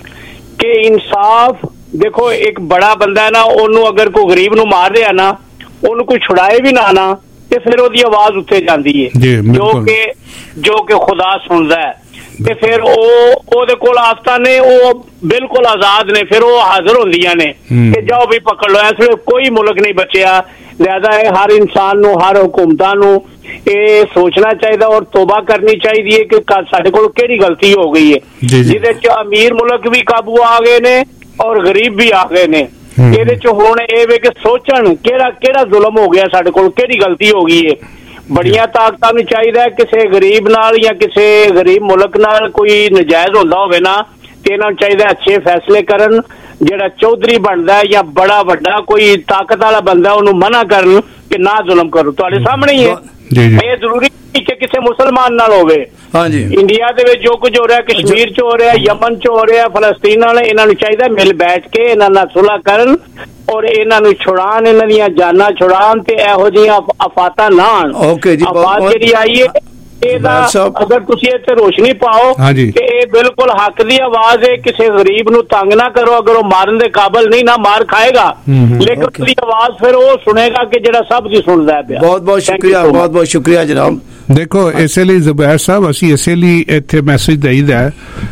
کہ انصاف دیکھو, ایک بڑا بندہ ہے نا, اونوں اگر کوئی غریب نو مار دیا نا, ਉਹਨੂੰ ਕੋਈ ਛੁਡਾਏ ਵੀ ਨਾ ਨਾ ਤੇ ਫਿਰ ਉਹਦੀ ਆਵਾਜ਼ ਉੱਤੇ ਜਾਂਦੀ ਹੈ ਜੋ ਕਿ ਜੋ ਕਿ ਖੁਦਾ ਸੁਣਦਾ ਹੈ ਤੇ ਫਿਰ ਉਹ ਉਹਦੇ ਕੋਲ ਆਫਤਾਂ ਨੇ ਉਹ ਬਿਲਕੁਲ ਆਜ਼ਾਦ ਨੇ ਫਿਰ ਉਹ ਹਾਜ਼ਰ ਹੁੰਦੀਆਂ ਨੇ ਕਿ ਜਾਓ ਵੀ ਪਕੜ ਲਓ। ਇਸ ਵੇਲੇ ਕੋਈ ਮੁਲਕ ਨਹੀਂ ਬਚਿਆ। ਲਿਹਾਜ਼ਾ ਇਹ ਹਰ ਇਨਸਾਨ ਨੂੰ ਹਰ ਹੁਕੂਮਤਾਂ ਨੂੰ ਇਹ ਸੋਚਣਾ ਚਾਹੀਦਾ ਔਰ ਤੋਬਾ ਕਰਨੀ ਚਾਹੀਦੀ ਹੈ ਕਿ ਸਾਡੇ ਕੋਲ ਕਿਹੜੀ ਗਲਤੀ ਹੋ ਗਈ ਹੈ ਜਿਹਦੇ ਚ ਅਮੀਰ ਮੁਲਕ ਵੀ ਕਾਬੂ ਆ ਗਏ ਨੇ ਔਰ ਗਰੀਬ ਵੀ ਆ ਗਏ ਨੇ। ਇਹਦੇ ਚ ਹੁਣ ਇਹ ਵੇ ਕਿ ਸੋਚਣ ਕਿਹੜਾ ਕਿਹੜਾ ਜ਼ੁਲਮ ਹੋ ਗਿਆ ਸਾਡੇ ਕੋਲ ਕਿਹੜੀ ਗਲਤੀ ਹੋ ਗਈ ਹੈ। ਬੜੀਆਂ ਤਾਕਤਾਂ ਨੂੰ ਚਾਹੀਦਾ ਕਿਸੇ ਗਰੀਬ ਨਾਲ ਜਾਂ ਕਿਸੇ ਗਰੀਬ ਮੁਲਕ ਨਾਲ ਕੋਈ ਨਜਾਇਜ਼ ਹੁੰਦਾ ਹੋਵੇ ਨਾ ਤੇ ਇਹਨਾਂ ਨੂੰ ਚਾਹੀਦਾ ਅੱਛੇ ਫੈਸਲੇ ਕਰਨ। ਜਿਹੜਾ ਚੌਧਰੀ ਬਣਦਾ ਜਾਂ ਬੜਾ ਵੱਡਾ ਕੋਈ ਤਾਕਤ ਵਾਲਾ ਬੰਦਾ ਉਹਨੂੰ ਮਨਾ ਕਰਨ ਕਿ ਨਾ ਜ਼ੁਲਮ ਕਰੋ। ਤੁਹਾਡੇ ਸਾਹਮਣੇ ਹੀ ਹੈ। ਇਹ ਜ਼ਰੂਰੀ ਨਹੀਂ ਕਿ ਕਿਸੇ ਮੁਸਲਮਾਨ ਨਾਲ ਹੋਵੇ। ਹਾਂਜੀ ਇੰਡੀਆ ਦੇ ਵਿੱਚ ਜੋ ਕੁਝ ਹੋ ਰਿਹਾ ਕਸ਼ਮੀਰ ਚ ਹੋ ਰਿਹਾ ਯਮਨ ਚ ਹੋ ਰਿਹਾ ਫਲਸਤੀਨ ਨਾਲ ਇਹਨਾਂ ਨੂੰ ਚਾਹੀਦਾ ਮਿਲ ਬੈਠ ਕੇ ਇਹਨਾਂ ਨਾਲ ਸੁਲ੍ਹਾ ਕਰਨ ਔਰ ਇਹਨਾਂ ਨੂੰ ਛੁਡਾਉਣ ਇਹਨਾਂ ਦੀਆਂ ਜਾਨਾਂ ਛੁਡਾਉਣ ਤੇ ਇਹੋ ਜਿਹੀਆਂ ਆਫਤਾਂ ਨਾ ਆਉਣ। ਆਵਾਜ਼ ਜਿਹੜੀ ਆਈ ਹੈ ਇਹਦਾ ਅਗਰ ਤੁਸੀਂ ਇੱਥੇ ਰੋਸ਼ਨੀ ਪਾਓ ਕਿ ਇਹ ਬਿਲਕੁਲ ਹੱਕ ਦੀ ਆਵਾਜ਼ ਹੈ। ਕਿਸੇ ਗਰੀਬ ਨੂੰ ਤੰਗ ਨਾ ਕਰੋ। ਅਗਰ ਉਹ ਮਾਰਨ ਦੇ ਕਾਬਲ ਨਹੀਂ ਨਾ ਮਾਰ ਖਾਏਗਾ ਲੇਕਿਨ ਉਹਦੀ ਆਵਾਜ਼ ਫਿਰ ਉਹ ਸੁਣੇਗਾ ਕਿ ਜਿਹੜਾ ਸਭ ਦੀ ਸੁਣਦਾ ਹੈ। ਬਹੁਤ ਬਹੁਤ ਸ਼ੁਕਰੀਆ ਬਹੁਤ ਬਹੁਤ ਸ਼ੁਕਰੀਆ ਜਨਾਬ। ਦੇਖੋ ਇਸੇ ਲਈ ਜ਼ੁਬੈਰ ਸਾਹਿਬ ਅਸੀਂ ਇਸੇ ਲਈ ਇੱਥੇ ਮੈਸੇਜ ਦੇਈਦਾ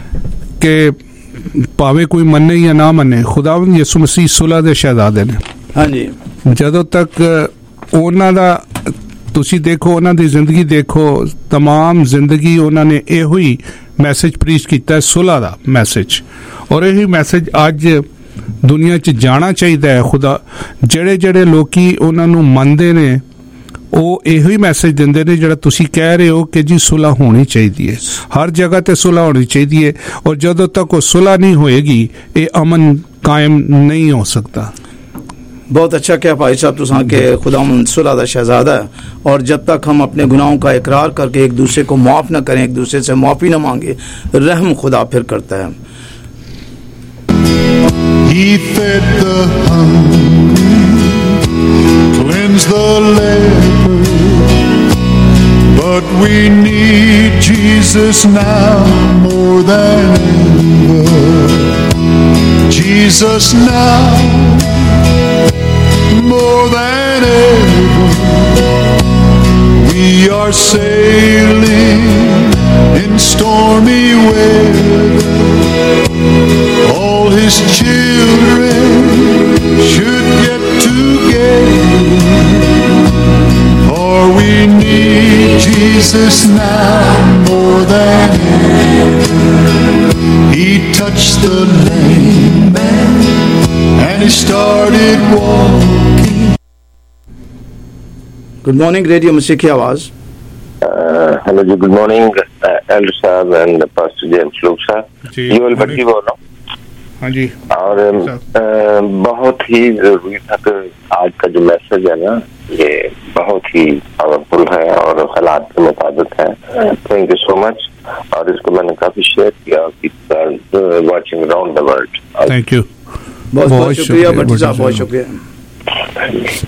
ਕਿ ਭਾਵੇਂ ਕੋਈ ਮੰਨੇ ਜਾਂ ਨਾ ਮੰਨੇ ਖੁਦਾਵੰਦ ਯਿਸੂ ਮਸੀਹ ਸੁਲ੍ਹਾ ਦੇ ਸ਼ਹਿਜ਼ਾਦੇ ਨੇ। ਹਾਂਜੀ ਜਦੋਂ ਤੱਕ ਉਹਨਾਂ ਦਾ ਤੁਸੀਂ ਦੇਖੋ ਉਹਨਾਂ ਦੀ ਜ਼ਿੰਦਗੀ ਦੇਖੋ तमाम ਜ਼ਿੰਦਗੀ ਉਹਨਾਂ ਨੇ ਇਹੋ ਹੀ ਮੈਸੇਜ ਪ੍ਰੀਚ ਕੀਤਾ ਸੁਲ੍ਹਾ ਦਾ ਮੈਸੇਜ ਔਰ ਇਹੀ ਮੈਸੇਜ ਅੱਜ ਦੁਨੀਆ 'ਚ ਜਾਣਾ ਚਾਹੀਦਾ ਹੈ। ਖੁਦਾ ਜਿਹੜੇ ਜਿਹੜੇ ਲੋਕੀ ਉਹਨਾਂ ਨੂੰ ਮੰਨਦੇ ਨੇ ਉਹ ਇਹੋ ਹੀ ਮੈਸੇਜ ਦਿੰਦੇ ਨੇ ਜਿਹੜਾ ਤੁਸੀਂ ਕਹਿ ਰਹੇ ਹੋ ਕਿ ਜੀ ਸੁਲ੍ਹਾ ਹੋਣੀ ਚਾਹੀਦੀ ਹੈ। ਹਰ ਜਗ੍ਹਾ ਤੇ ਸੁਲ੍ਹਾ ਹੋਣੀ ਚਾਹੀਦੀ ਹੈ ਔਰ ਜਦੋਂ ਤੱਕ ਉਹ ਸੁਲ੍ਹਾ ਨਹੀਂ ਹੋਏਗੀ ਇਹ अमन कायम नहीं हो सकता। बहुत अच्छा क्या भाई साहब तुसा के खुदा सुलह दा शहजादा है और जब तक हम अपने गुनाहों का इकरार करके एक दूसरे को माफ़ न करें एक दूसरे से माफ़ी न मांगे रहम खुदा फिर करता है। He fed the hungry, cleansed the leper, but we need Jesus now more than ever. Jesus now more than ever. We are sailing in stormy weather. All his children should get together, for we need Jesus now more than ever. He touched the lame man and he started walking. Good morning, Radio Masih की आवाज। Hello ji, good morning elder साहब and pastor James Luke साहब। ये वाली बच्ची बोल रहा हूँ। हाँ जी। और आ, बहुत ही जरूरी था कि आज का जो मैसेज है ना ये बहुत ही पावरफुल है और हालात के मुताबिक है। Thank you so much. और इसको मैंने काफी शेयर किया watching around the world. Thank you. बहुत बहुत शुक्रिया भट्टी साहब, बहुत शुक्रिया।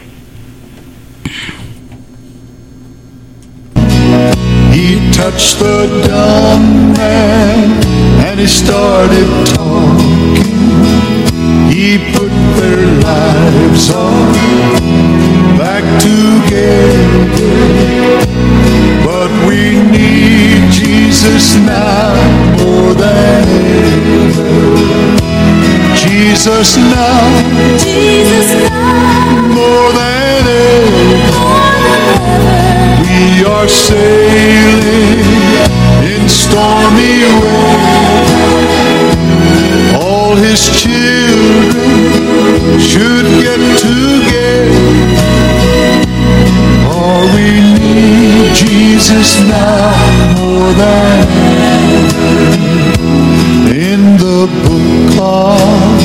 He touched the dumb man and he started talking. He put their lives all back together. But we need Jesus now more than ever. Jesus now, Jesus now more than ever. We are sailing in stormy weather. All his children should get together, for we need Jesus now more than ever. In the book of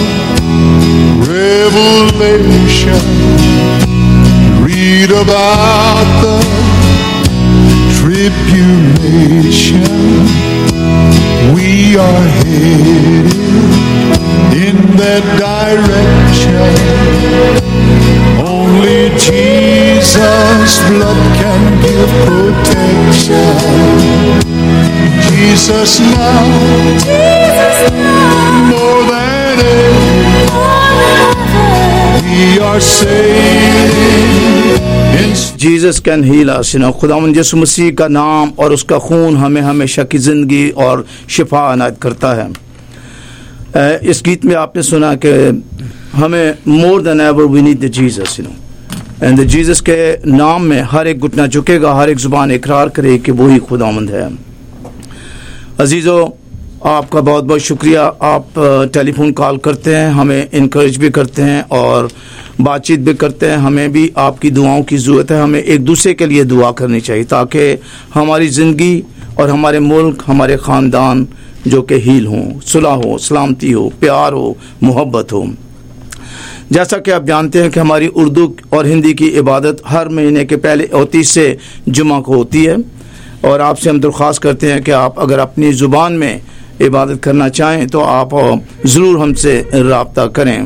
Revelation, read about the tribulation. We are headed in that direction. Only Jesus' blood can give protection. Jesus now, Jesus now more than ever. We are sailing Jesus can heal us, you know. خداوند یسوع مسیح کا نام اور اس کا خون ہمیں ہمیشہ کی زندگی اور شفا عنایت کرتا ہے. اس گیت میں آپ نے سنا کہ ہمیں more than ever we need the Jesus, you know. And the Jesus کے نام میں ہر ایک گھٹنا جھکے گا, ہر ایک زبان اقرار کرے کہ وہی خداوند ہے. عزیزو, آپ کا بہت بہت شکریہ. آپ ٹیلی فون کال کرتے ہیں, ہمیں انکریج بھی کرتے ہیں اور بات چیت بھی کرتے ہیں. ہمیں بھی آپ کی دعاؤں کی ضرورت ہے. ہمیں ایک دوسرے کے لیے دعا کرنی چاہیے تاکہ ہماری زندگی اور ہمارے ملک, ہمارے خاندان جو کہ ہیل ہوں, صلح ہو, سلامتی ہو, پیار ہو, محبت ہو. جیسا کہ آپ جانتے ہیں کہ ہماری اردو اور ہندی کی عبادت ہر مہینے کے پہلے اور تیسرے جمعہ کو ہوتی ہے, اور آپ سے ہم درخواست کرتے ہیں کہ آپ اگر اپنی زبان میں عبادت کرنا چاہیں تو آپ ضرور ہم سے رابطہ کریں.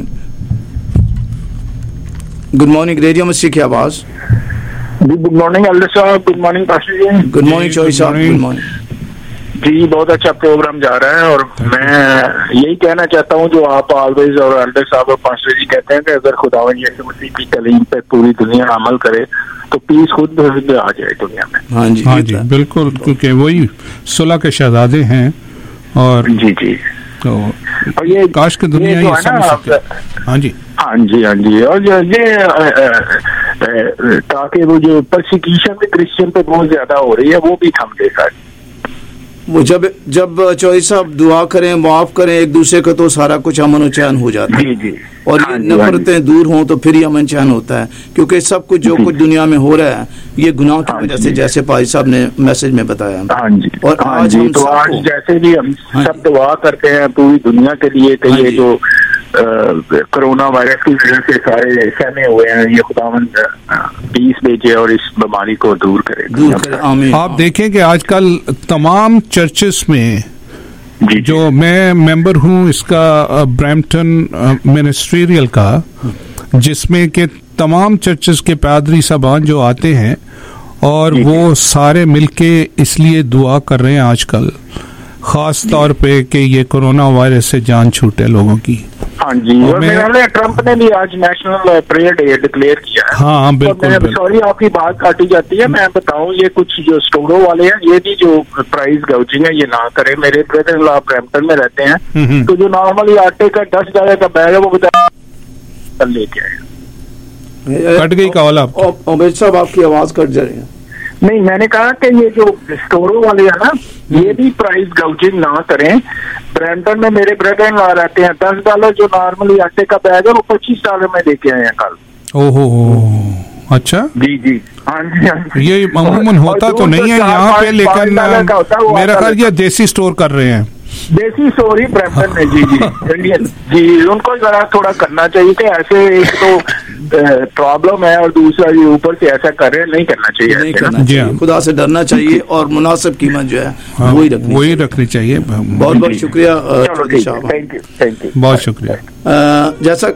Good morning radio Masih ki آواز. گڈ مارننگ الڈر صاحب. Good morning pastor ji. Good morning Choi صاحب. Good morning ji. بہت اچھا پروگرام جا رہا ہے, اور میں یہی کہنا چاہتا ہوں جو آپ آلویز اور الڈر صاحب اور پاسٹر جی کہتے ہیں کہ اگر خداوند یسوع مسیح کی تعلیم پہ پوری دنیا عمل کرے تو پیس خود آ جائے دنیا میں. ہاں جی ہاں جی بالکل, کیونکہ وہی صلح کے شہزادے ہیں. اور جی جی تو اور یہ کاش کی دنیا یہ سمجھ سکے. ہاں جی ہاں جی ہاں جی اور یہ تاکہ وہ جو پرسیکیوشن کرسچن پہ بہت زیادہ ہو رہی ہے وہ بھی تھم دے سکے. وہ جب جب چوہدری صاحب دعا کریں, معاف کریں ایک دوسرے کا, تو سارا کچھ امن و چین ہو جاتا ہے. جی جی اور یہ نفرتیں دور ہوں تو پھر ہی امن چین ہوتا ہے, کیونکہ سب کچھ جو کچھ دنیا میں ہو رہا ہے یہ گناہ کی وجہ سے, جیسے پائی صاحب نے میسج میں بتایا. ہاں جی. اور آج ہم تو آج جیسے بھی ہم سب دعا کرتے ہیں پوری دنیا کے لیے کہ یہ جو کرونا وائرس کی وجہ سے سارے سہمے ہوئے ہیں, یہ خداوند پیس بھیجے اور اس بیماری کو دور کرے. دور کرے. آمین. آپ دیکھیں کہ آج کل تمام چرچز میں جو میں ممبر ہوں اس کا برامپٹن منسٹریل کا, جس میں کہ تمام چرچز کے پادری صاحبان جو آتے ہیں اور وہ سارے مل کے اس لیے دعا کر رہے ہیں آج کل, خاص طور پہ کہ یہ کرونا وائرس سے جان چھوٹے لوگوں کی. ہاں جی, اور ٹرمپ نے بھی آج نیشنل پریئر ڈے ڈکلیئر کیا ہے. ہاں بالکل. سوری آپ کی بات کاٹی جاتی ہے, میں بتاؤں یہ کچھ جو اسٹوروں والے ہیں یہ بھی جو پرائز گوجنگ ہے یہ نہ کریں. میرے بردر ان لا برامپٹن میں رہتے ہیں, تو جو نارملی آٹے کا دس ڈالر کا بیگ ہے وہ بتا لے کے آئے. کٹ گئی کال آپ. عبید صاحب آپ کی آواز کٹ جا رہی ہے. نہیں, میں نے کہا کہ یہ جو اسٹوروں والے ہیں نا یہ بھی پرائز گوجنگ نہ کریں. برامپٹن میں میرے بردر ان لا رہتے ہیں, دس ڈالر جو نارملی آٹے کا بیگ ہے وہ پچیس ڈالر میں لے کے آئے ہیں کل. او ہو اچھا. جی جی ہاں جی. یہ عموماً ہوتا تو نہیں ہے یہاں پہ, لیکن میرا خیال یہ دیسی اسٹور کر رہے ہیں. دیسی اسٹور ہی برامپٹن میں. جی جی انڈین جی ان کو ذرا تھوڑا کرنا چاہیے کہ ایسے ایک تو پرابلم ہے اور دوسرا یہ اوپر سے ایسا کر رہے ہیں, نہیں کرنا چاہیے. نہیں کرنا چاہیے, خدا سے ڈرنا چاہیے اور مناسب قیمت جو ہے وہی رکھنی وہی رکھنی چاہیے. بہت بہت شکریہ. بہت شکریہ. جیسا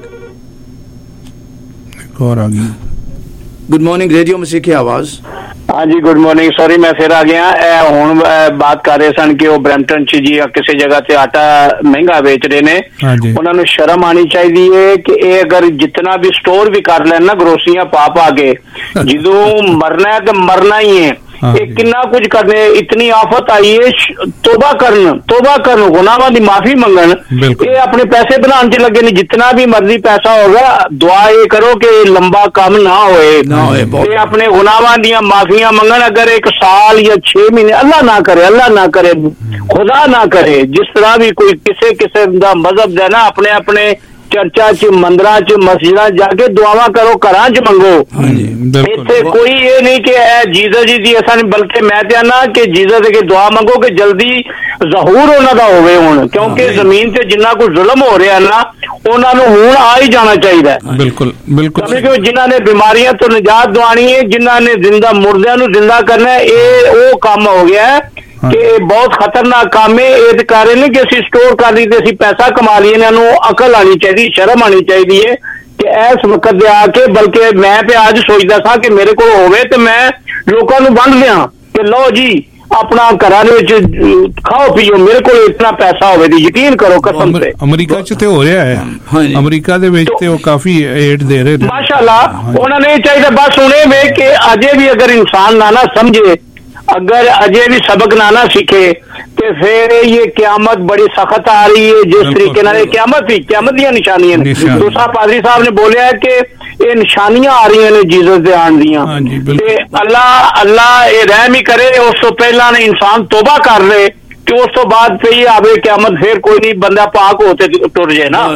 اور آگے good morning radio Masih ki آواز. ہاں جی گڈ مارننگ. سوری میں پھر آ گیا. ہوں بات کر رہے سن کہ وہ برامپٹن چ جی کسی جگہ سے آٹا مہنگا بیچ رہے نے, انہوں نے شرم آنی چاہیے کہ اے اگر جتنا بھی اسٹور بھی کر لین نا گروسریاں پا پا کے, جدوں مرنا ہے تو مرنا ہی ہے. یہ کنا کچھ کرنے, اتنی آفت آئی ہے. توبہ کرن توبہ کرن گناہاں دی معافی منگن. یہ اپنے پیسے بنان چ لگے نہیں, جتنا بھی مرضی پیسہ ہوگا دعا یہ کرو کہ لمبا کام نہ ہوئے. یہ اپنے گناہاں دی معافیاں منگن. اگر ایک سال یا چھ مہینے اللہ نہ کرے, اللہ نہ کرے, خدا نہ کرے, جس طرح بھی کوئی کسی قسم دا مذہب ہے نا, اپنے اپنے چرچا چ مندراں چ مسجداں جا کے دعاواں کرو, گھراں چ منگو. ایتھے کوئی یہ نہیں کہ اے جیزس جی دی ایسا نہیں, بلکہ میں تے نا کہ جیزس کے دعا منگو کہ جلدی ظہور انہاں دا ہوے ہن, کیونکہ زمین تے جنہ کو ظلم ہو رہا ہے نا انہاں نوں ہن آ ہی جانا چاہیے. بالکل بالکل. کیونکہ جنہاں نے بیماریاں تو نجات دوانی ہے, جنہاں نے زندہ مردیاں نوں زندہ کرنا ہے, اے او کام ہو گیا ہے کہ بہت خطرناک کام ہے. یہ کہہ رہے ہیں کہ اسی اسٹور کر لی اسی پیسہ کما لیے, انہوں عقل آنی چاہیے, شرم آنی چاہیے کہ ایس وقت دے آ کے. بلکہ میں پہ آج سوچتا تھا کہ میرے کو ہوئے تو میں لوگوں کو بند دیا کہ لو جی اپنا گھراں دے وچ کھاؤ پیو, میرے کو اتنا پیسہ ہوے تے یقین کرو قسم سے امریکہ چ تے ہو رہا ہے, امریکہ دے وچ تے وہ کافی ایڈ دے رہے ہیں ماشاءاللہ. انہوں نے چاہیے بس انہیں میں کہ اجے بھی اگر انسان نہ نہ سمجھے, اگر اجے بھی سبق نہ نہ سیکھے تو پھر یہ قیامت بڑی سخت آ رہی ہے. جس طریقے نال قیامت ہی قیامت دی نشانیاں ہیں. دوسرا پادری صاحب نے بولیا ہے کہ یہ نشانیاں آ رہی ہیں جیسس دے آن دیاں, تے اللہ اللہ یہ رحم ہی کرے. اس تو پہلا نے انسان توبہ کر لے کہ اس تو بعد پہ ہی آوے قیامت, پھر کوئی نہیں بندہ پاک ہوتے ٹر جائے نا.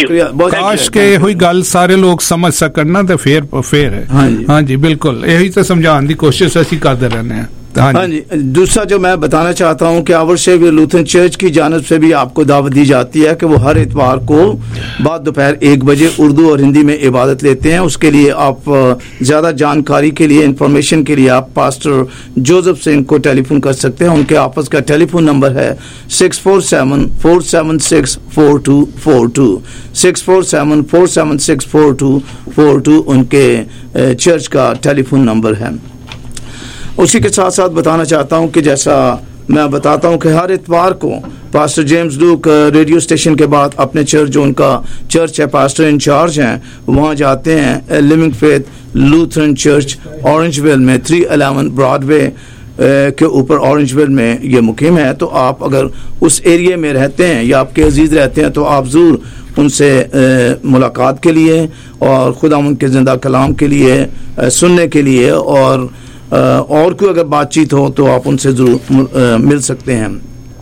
کاش کہ ہوئی گل سارے لوگ سمجھ سکن نا تے پھر پھر ہے. ہاں جی بالکل یہی تو سمجھان دی کوشش اسی کرتے رہنے ہیں. ہاں جی, دوسرا جو میں بتانا چاہتا ہوں کہ آور شیویئر لوتھرن چرچ کی جانب سے بھی آپ کو دعوت دی جاتی ہے کہ وہ ہر اتوار کو بعد دوپہر ایک بجے اردو اور ہندی میں عبادت لیتے ہیں. اس کے لیے آپ زیادہ جانکاری کے لیے, انفارمیشن کے لیے آپ پاسٹر جوزف سنگھ کو ٹیلی فون کر سکتے ہیں. ان کے آفس کا ٹیلی فون نمبر ہے six four seven four seven six four two four two six four seven four seven six four two four two ان کے چرچ کا ٹیلی فون نمبر ہے. اسی کے ساتھ ساتھ بتانا چاہتا ہوں کہ جیسا میں بتاتا ہوں کہ ہر اتوار کو pastor James Luke radio station کے بعد اپنے چرچ, جو ان کا چرچ ہے, پاسٹر انچارج ہیں, وہاں جاتے ہیں. Living Faith Lutheran Church Orangeville میں تھری الیون براڈ وے کے اوپر اورنج ویل میں یہ مقیم ہے. تو آپ اگر اس ایریے میں رہتے ہیں یا آپ کے عزیز رہتے ہیں تو آپ ضرور ان سے ملاقات کے لیے اور خدا ان کے زندہ کلام کے لیے سننے کے لیے اور اور کوئی اگر بات چیت ہو تو آپ ان سے ضرور مل سکتے ہیں.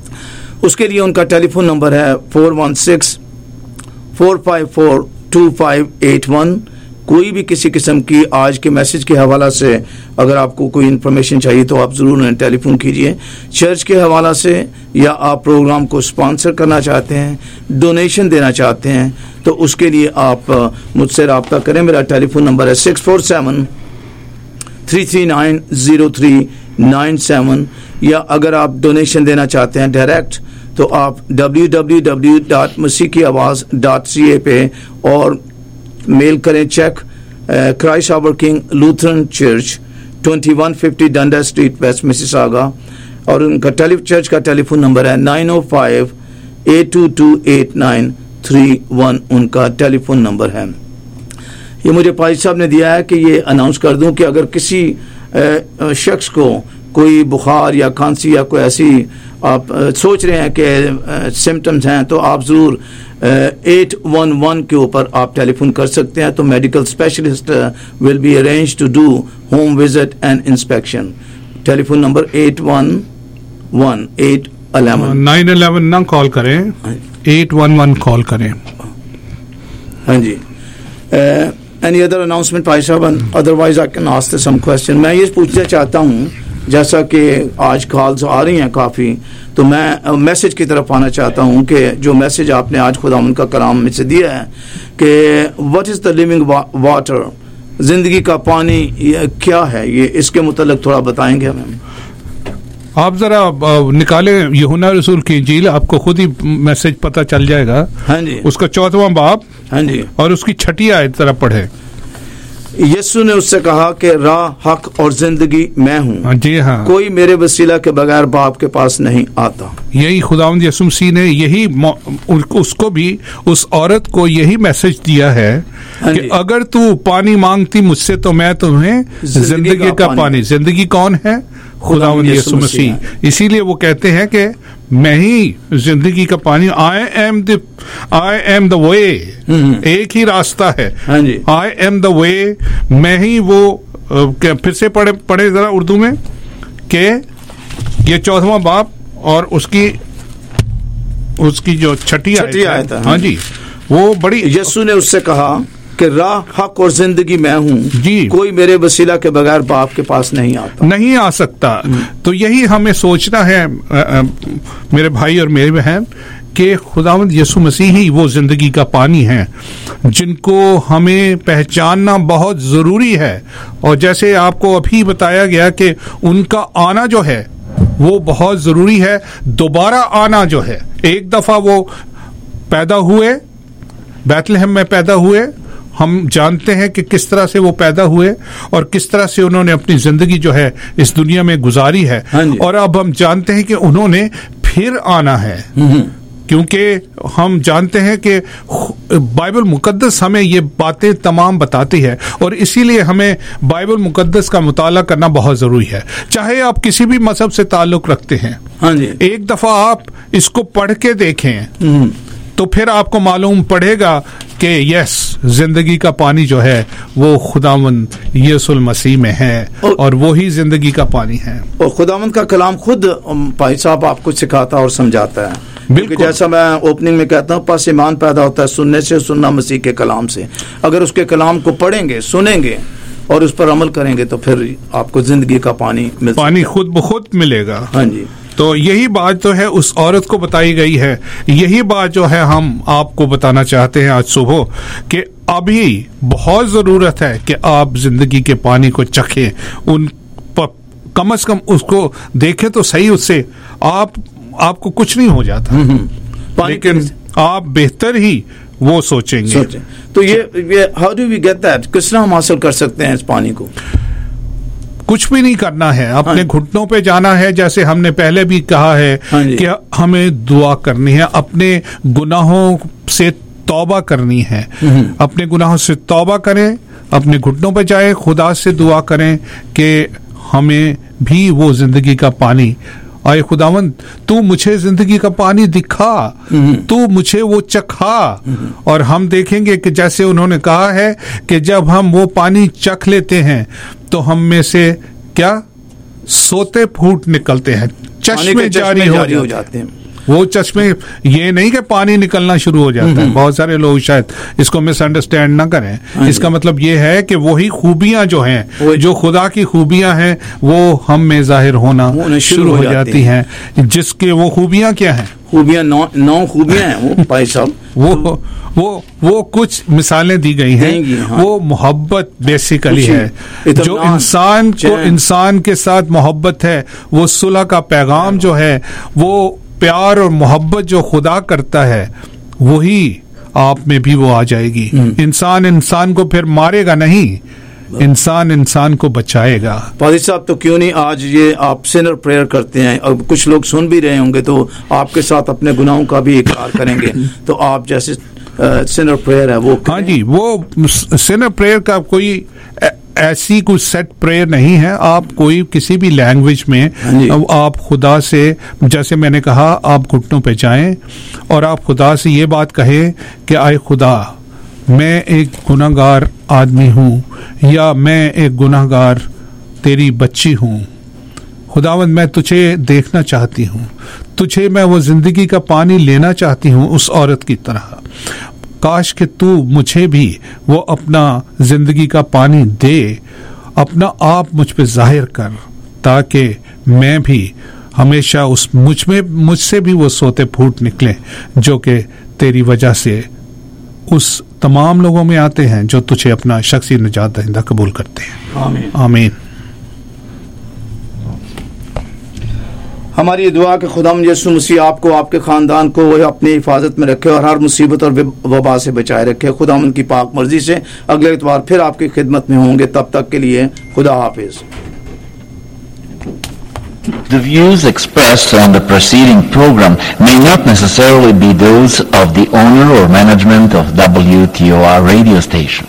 اس کے لیے ان کا ٹیلی فون نمبر ہے four one six four five four two five eight one. کوئی بھی کسی قسم کی آج کے میسج کے حوالہ سے اگر آپ کو کوئی انفارمیشن چاہیے تو آپ ضرور انہیں ٹیلی فون کیجیے. چرچ کے حوالہ سے یا آپ پروگرام کو اسپانسر کرنا چاہتے ہیں, ڈونیشن دینا چاہتے ہیں, تو اس کے لیے آپ مجھ سے رابطہ کریں. میرا ٹیلی فون نمبر ہے six four seven three three nine zero three nine seven. یا اگر آپ ڈونیشن دینا چاہتے ہیں ڈائریکٹ تو آپ ڈبلیو ڈبلیو ڈبلیو ڈاٹ مسیح کی آواز ڈاٹ سی اے پہ اور میل کریں cheque Christ Our King Lutheran Church twenty one fifty Dundas street west Mississauga. اور ان کا ٹیلی چرچ کا ٹیلی فون نمبر ہے nine O five eight two two eight nine three one ان کا ٹیلی فون نمبر ہے. یہ مجھے پائی صاحب نے دیا ہے کہ یہ اناؤنس کر دوں کہ اگر کسی شخص کو کوئی بخار یا کھانسی یا کوئی ایسی آپ سوچ رہے ہیں کہ سمٹمز ہیں تو آپ ضرور ایٹ ون ون کے اوپر آپ ٹیلی فون کر سکتے ہیں. تو medical specialist will be arrange to do home visit and inspection. Telephone number eight one one eight eleven nine eleven نہ کال کریں, ایٹ ون ون کال کریں. ہاں جی. Any other announcement, Pai Sahab? Otherwise, I can ask some question. میں یہ پوچھنا چاہتا ہوں, جیسا کہ آج کالز آ رہی ہیں کافی, تو میں میسج کی طرف آنا چاہتا ہوں کہ جو میسج آپ نے آج خداوند کا کلام میں سے دیا ہے کہ what is the living water, زندگی کا پانی کیا ہے, یہ اس کے متعلق تھوڑا بتائیں گے ہمیں. آپ ذرا نکالیں یوحنا رسول کی انجیل, آپ کو خود ہی میسج پتہ چل جائے گا. ہاں جی. اس کا چوتھواں باب, ہاں جی, اور اس کی چھٹی آیت ذرا پڑھے. یسوع نے اس سے کہا کہ راہ, حق اور زندگی میں ہوں. جی ہاں, کوئی میرے وسیلہ کے بغیر باپ کے پاس نہیں آتا. یہی خداوند یسوع مسیح نے یہی اس کو بھی, اس عورت کو یہی میسج دیا ہے کہ اگر تو پانی مانگتی مجھ سے تو میں تمہیں زندگی کا پانی. زندگی کون ہے؟ خداوند یسوع مسیح. اسی لیے وہ کہتے ہیں کہ میں ہی زندگی کا پانی, I am the I am دا وے, ایک ہی راستہ ہے, آئی ایم دا وے, میں ہی وہ. پھر سے پڑھے پڑھے ذرا اردو میں کہ یہ چوتھواں باب اور اس کی اس کی جو چھٹی آیت ہے. ہاں جی, وہ بڑی. یسوع نے اس سے کہا کہ راہ, حق اور زندگی میں ہوں, جی, کوئی میرے وسیلہ کے بغیر باپ کے پاس نہیں آتا, نہیں آ سکتا. تو یہی ہمیں سوچنا ہے میرے بھائی اور میری بہن کہ خداوند یسوع مسیح ہی وہ زندگی کا پانی ہے جن کو ہمیں پہچاننا بہت ضروری ہے. اور جیسے آپ کو ابھی بتایا گیا کہ ان کا آنا جو ہے وہ بہت ضروری ہے. دوبارہ آنا جو ہے, ایک دفعہ وہ پیدا ہوئے, بیت لحم میں پیدا ہوئے, ہم جانتے ہیں کہ کس طرح سے وہ پیدا ہوئے اور کس طرح سے انہوں نے اپنی زندگی جو ہے اس دنیا میں گزاری ہے, اور اب ہم جانتے ہیں کہ انہوں نے پھر آنا ہے, کیونکہ ہم جانتے ہیں کہ بائبل مقدس ہمیں یہ باتیں تمام بتاتی ہے, اور اسی لیے ہمیں بائبل مقدس کا مطالعہ کرنا بہت ضروری ہے, چاہے آپ کسی بھی مذہب سے تعلق رکھتے ہیں. ہاں جی, ایک دفعہ آپ اس کو پڑھ کے دیکھیں تو پھر آپ کو معلوم پڑے گا کہ یس, زندگی کا پانی جو ہے وہ خداوند یسوع المسیح میں ہے, اور وہی زندگی کا پانی ہے. اور خداوند کا کلام خود بھائی صاحب آپ کو سکھاتا اور سمجھاتا ہے. بالکل, جیسا میں اوپننگ میں کہتا ہوں, پس ایمان پیدا ہوتا ہے سننے سے, سننا مسیح کے کلام سے. اگر اس کے کلام کو پڑھیں گے, سنیں گے اور اس پر عمل کریں گے تو پھر آپ کو زندگی کا پانی مل پانی خود بخود ملے گا. ہاں جی, تو یہی بات جو ہے اس عورت کو بتائی گئی ہے, یہی بات جو ہے ہم آپ کو بتانا چاہتے ہیں آج صبح, کہ ابھی بہت ضرورت ہے کہ آپ زندگی کے پانی کو چکھیں, ان کم از کم اس کو دیکھیں تو صحیح, اس سے آپ آپ کو کچھ نہیں ہو جاتا, لیکن آپ بہتر ہی وہ سوچیں گے. تو یہ how do we get that, کس طرح ہم حاصل کر سکتے ہیں اس پانی کو؟ کچھ بھی نہیں کرنا ہے, اپنے گھٹنوں پہ جانا ہے, جیسے ہم نے پہلے بھی کہا ہے کہ ہمیں دعا کرنی ہے, اپنے گناہوں سے توبہ کرنی ہے, اپنے گناہوں سے توبہ کریں, اپنے گھٹنوں پہ جائیں, خدا سے دعا کریں کہ ہمیں بھی وہ زندگی کا پانی, آئے خداوند تو مجھے زندگی کا پانی دکھا, تو مجھے وہ چکھا. اور ہم دیکھیں گے کہ جیسے انہوں نے کہا ہے کہ جب ہم وہ پانی چکھ لیتے ہیں تو ہم میں سے کیا سوتے پھوٹ نکلتے ہیں, چشمے جاری ہو جاتے ہیں. وہ چشمے, یہ نہیں کہ پانی نکلنا شروع ہو جاتا ہے. بہت سارے لوگ شاید اس کو مس انڈرسٹینڈ نہ کریں. اس کا مطلب یہ ہے کہ وہی خوبیاں جو ہیں, جو خدا کی خوبیاں ہیں, وہ ہم میں ظاہر ہونا شروع ہو جاتی ہیں. جس کے وہ خوبیاں کیا ہیں؟ خوبیاں نو, نو خوبیاں ہیں وہ بھائی صاحب. وہ وہ وہ کچھ مثالیں دی گئی ہیں. وہ محبت بیسیکلی ہے, جو انسان کو انسان کے ساتھ محبت ہے, وہ صلح کا پیغام جو ہے, وہ پیار اور محبت جو خدا کرتا ہے, وہی آپ میں بھی وہ آ جائے گی. انسان انسان کو پھر مارے گا نہیں, انسان انسان کو بچائے گا. پادری صاحب تو کیوں نہیں آج یہ آپ سینر پریئر کرتے ہیں, اب کچھ لوگ سن بھی رہے ہوں گے تو آپ کے ساتھ اپنے گناہوں کا بھی اقرار کریں گے, تو آپ جیسے سینر پریئر ہے وہ. ہاں جی, وہ سینر پریئر کا کوئی ایسی کوئی سیٹ پریئر نہیں ہے. آپ کوئی کسی بھی لینگویج میں آپ خدا سے, جیسے میں نے کہا, آپ گھٹنوں پہ جائیں اور آپ خدا سے یہ بات کہیں کہ آئے خدا, میں ایک گناہ گار آدمی ہوں, یا میں ایک گناہ گار تیری بچی ہوں. خداوند میں تجھے دیکھنا چاہتی ہوں, تجھے میں وہ زندگی کا پانی لینا چاہتی ہوں اس عورت کی طرح. کاش کہ تو مجھے بھی وہ اپنا زندگی کا پانی دے, اپنا آپ مجھ پہ ظاہر کر, تاکہ میں بھی ہمیشہ اس مجھ میں مجھ سے بھی وہ سوتے پھوٹ نکلیں جو کہ تیری وجہ سے اس تمام لوگوں میں آتے ہیں جو تجھے اپنا شخصی نجات دہندہ قبول کرتے ہیں. آمین. آمین. ہماری یہ دعا کہ خداوند یسوع مسیح آپ کو, آپ کے خاندان کو وہ اپنی حفاظت میں رکھے اور ہر مصیبت اور وبا سے بچائے رکھے. خداوند کی پاک مرضی سے اگلے اتوار پھر آپ کی خدمت میں ہوں گے. تب تک کے لیے خدا حافظ. The views expressed on the preceding program may not necessarily be those of the owner or management of W T O R radio station.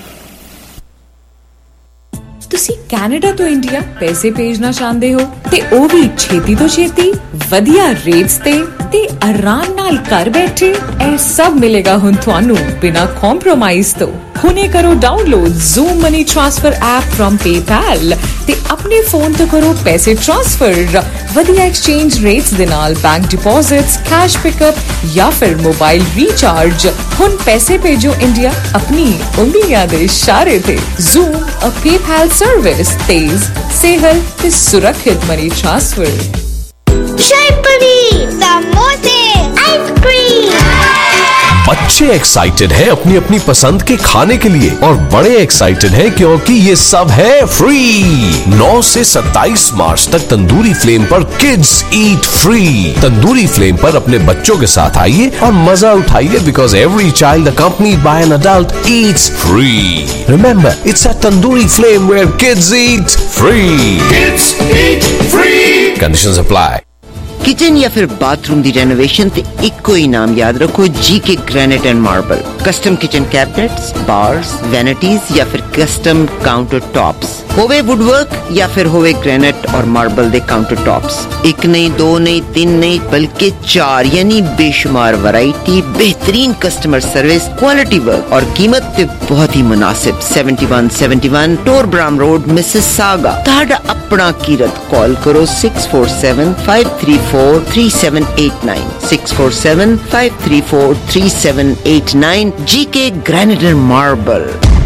ਤੁਸੀਂ ਕੈਨੇਡਾ ਤੋਂ ਇੰਡੀਆ ਪੈਸੇ ਭੇਜਣਾ ਚਾਹੁੰਦੇ ਹੋ ਤੇ ਉਹ ਵੀ ਛੇਤੀ ਤੋਂ ਛੇਤੀ ਵਧੀਆ ਰੇਟਸ ਤੇ ਤੇ ਆਰਾਮ ਨਾਲ ਘਰ ਬੈਠੇ, ਇਹ ਸਭ ਮਿਲੇਗਾ ਹੁਣ ਤੁਹਾਨੂੰ ਬਿਨਾਂ ਕੰਪਰੋਮਾਈਜ਼ ਤੋਂ. ਹੁਣੇ ਕਰੋ download Zoom Money Transfer app from PayPal ਤੇ ਆਪਣੇ ਫੋਨ ਤੋਂ ਕਰੋ ਪੈਸੇ ਟ੍ਰਾਂਸਫਰ ਵਧੀਆ ਐਕਸਚੇਂਜ ਰੇਟਸ ਦੇ ਨਾਲ, ਬੈਂਕ ਡਿਪੋਜ਼ਿਟਸ, ਕੈਸ਼ ਪਿਕਅਪ ਜਾਂ ਫਿਰ ਮੋਬਾਈਲ ਰੀਚਾਰਜ. ਹੁਣ ਪੈਸੇ ਭੇਜੋ ਇੰਡੀਆ ਆਪਣੀ ਉਂਗਲੀਆਂ ਦੇ ਇਸ਼ਾਰੇ ਤੇ. Zoom a PayPal service, ਤੇਜ਼, ਸਹਿਲ ਤੇ ਸੁਰੱਖਿਅਤ money transfer. Shai Paneer, Samosa, ice cream. बच्चे एक्साइटेड हैं अपनी अपनी पसंद के खाने के लिए और बड़े एक्साइटेड हैं क्योंकि ये सब है फ्री। नौ से सत्ताईस मार्च तक तंदूरी फ्लेम पर kids eat free. Tandoori flame पर अपने बच्चों के साथ आइए और मजा उठाइए because every child accompanied by an adult eats free. Remember, it's at Tandoori Flame where kids eat free. Kids eat free. Conditions apply. Kitchen या फिर बाथरूम दी रेनोवेशन ते इक्को ही नाम याद रखो, G K granite and marble. Custom kitchen cabinets, bars, vanities या फिर custom counter tops, होवे वुडवर्क या फिर होवे ग्रेनाइट और मार्बल दे काउंटर टॉप्स। एक नहीं, दो नहीं, तीन नहीं, बल्कि चार, यानी बेशुमार वैरायटी, बेहतरीन कस्टमर सर्विस, क्वालिटी वर्क और कीमत ते बहुत ही मुनासिब। Seventy one seventy one Torbram road, Mississauga. ताड़ा अपना कीरत कॉल करो six four seven five three four three seven eight nine six four seven five three four three seven eight nine G K Granite and Marble।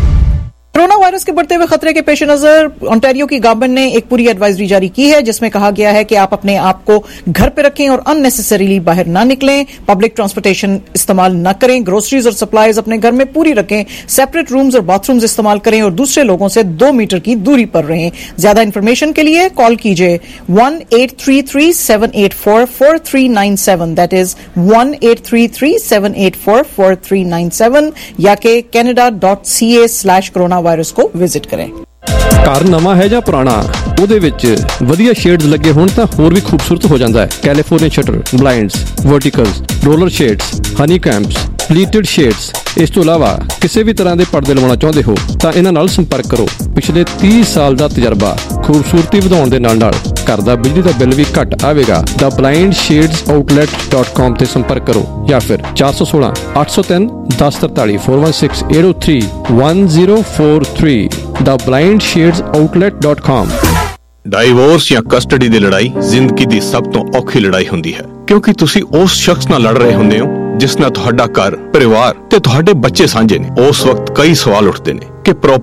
Corona virus के बढ़ते हुए खतरे के पेश नजर ओंटारियो की गवर्नमेंट ने एक पूरी एडवाइजरी जारी की है जिसमें कहा गया है कि आप अपने आप को घर पे रखें और अननेसेसरीली बाहर ना निकलें, पब्लिक ट्रांसपोर्टेशन इस्तेमाल न करें, ग्रोसरीज और सप्लाईज अपने घर में पूरी रखें, सेपरेट रूम्स और बाथरूम्स इस्तेमाल करें और दूसरे लोगों से दो मीटर की दूरी पर रहें। ज्यादा इंफॉर्मेशन के लिए कॉल कीजिए one eight three three seven eight four four three nine seven, that is one eight three three seven eight four four three nine seven या के Canada dot C A slash corona virus को visit करें। ਘਰ ਨਵਾਂ ਹੈ ਜਾਂ ਪੁਰਾਣਾ, ਉਹਦੇ ਵਿੱਚ ਵਧੀਆ ਸ਼ੇਡਸ ਲੱਗੇ ਹੋਣ ਤਾਂ ਹੋਰ ਵੀ ਖੂਬਸੂਰਤ ਹੋ ਜਾਂਦਾ ਹੈ। California shutter, blinds, verticals, roller shades, honeycombs, pleated shades. ਇਸ ਤੋਂ ਇਲਾਵਾ ਕਿਸੇ ਵੀ ਤਰ੍ਹਾਂ ਦੇ ਪਰਦੇ ਲਵਾਉਣਾ ਚਾਹੁੰਦੇ ਹੋ ਤਾਂ ਇਹਨਾਂ ਨਾਲ ਸੰਪਰਕ ਕਰੋ। ਪਿਛਲੇ ਤੀਹ ਸਾਲ ਦਾ ਤਜਰਬਾ, ਖੂਬਸੂਰਤੀ ਵਧਾਉਣ ਦੇ ਨਾਲ ਨਾਲ ਘਰ ਦਾ ਬਿਜਲੀ ਦਾ ਬਿੱਲ ਵੀ ਘੱਟ ਆਵੇਗਾ। ਦਾ blind shades outlet dot com ਤੇ ਸੰਪਰਕ ਕਰੋ ਜਾਂ ਫਿਰ ਚਾਰ ਸੌ ਸੋਲਾਂ ਅੱਠ ਸੌ ਤਿੰਨ ਦਸ ਤਰਤਾਲੀ four one six eight zero three one zero four three ਦਾ blind shades outlet dot com. Divorce ਜਾਂ ਕਸਟਡੀ ਦੀ ਲੜਾਈ ਜ਼ਿੰਦਗੀ ਦੀ ਸਭ ਤੋਂ ਔਖੀ ਲੜਾਈ ਹੁੰਦੀ ਹੈ ਕਿਉਂਕਿ ਤੁਸੀਂ ਉਸ ਸ਼ਖਸ ਨਾਲ ਲੜ ਰਹੇ ਹੁੰਦੇ ਹੋ ਜਿਸ ਨਾਲ ਤੁਹਾਡਾ ਘਰ, ਪਰਿਵਾਰ ਤੇ ਤੁਹਾਡੇ ਬੱਚੇ ਸਾਂਝੇ ਨੇ। ਉਸ ਵਕਤ ਕਈ ਸਵਾਲ ਉੱਠਦੇ ਨੇ ਕਿ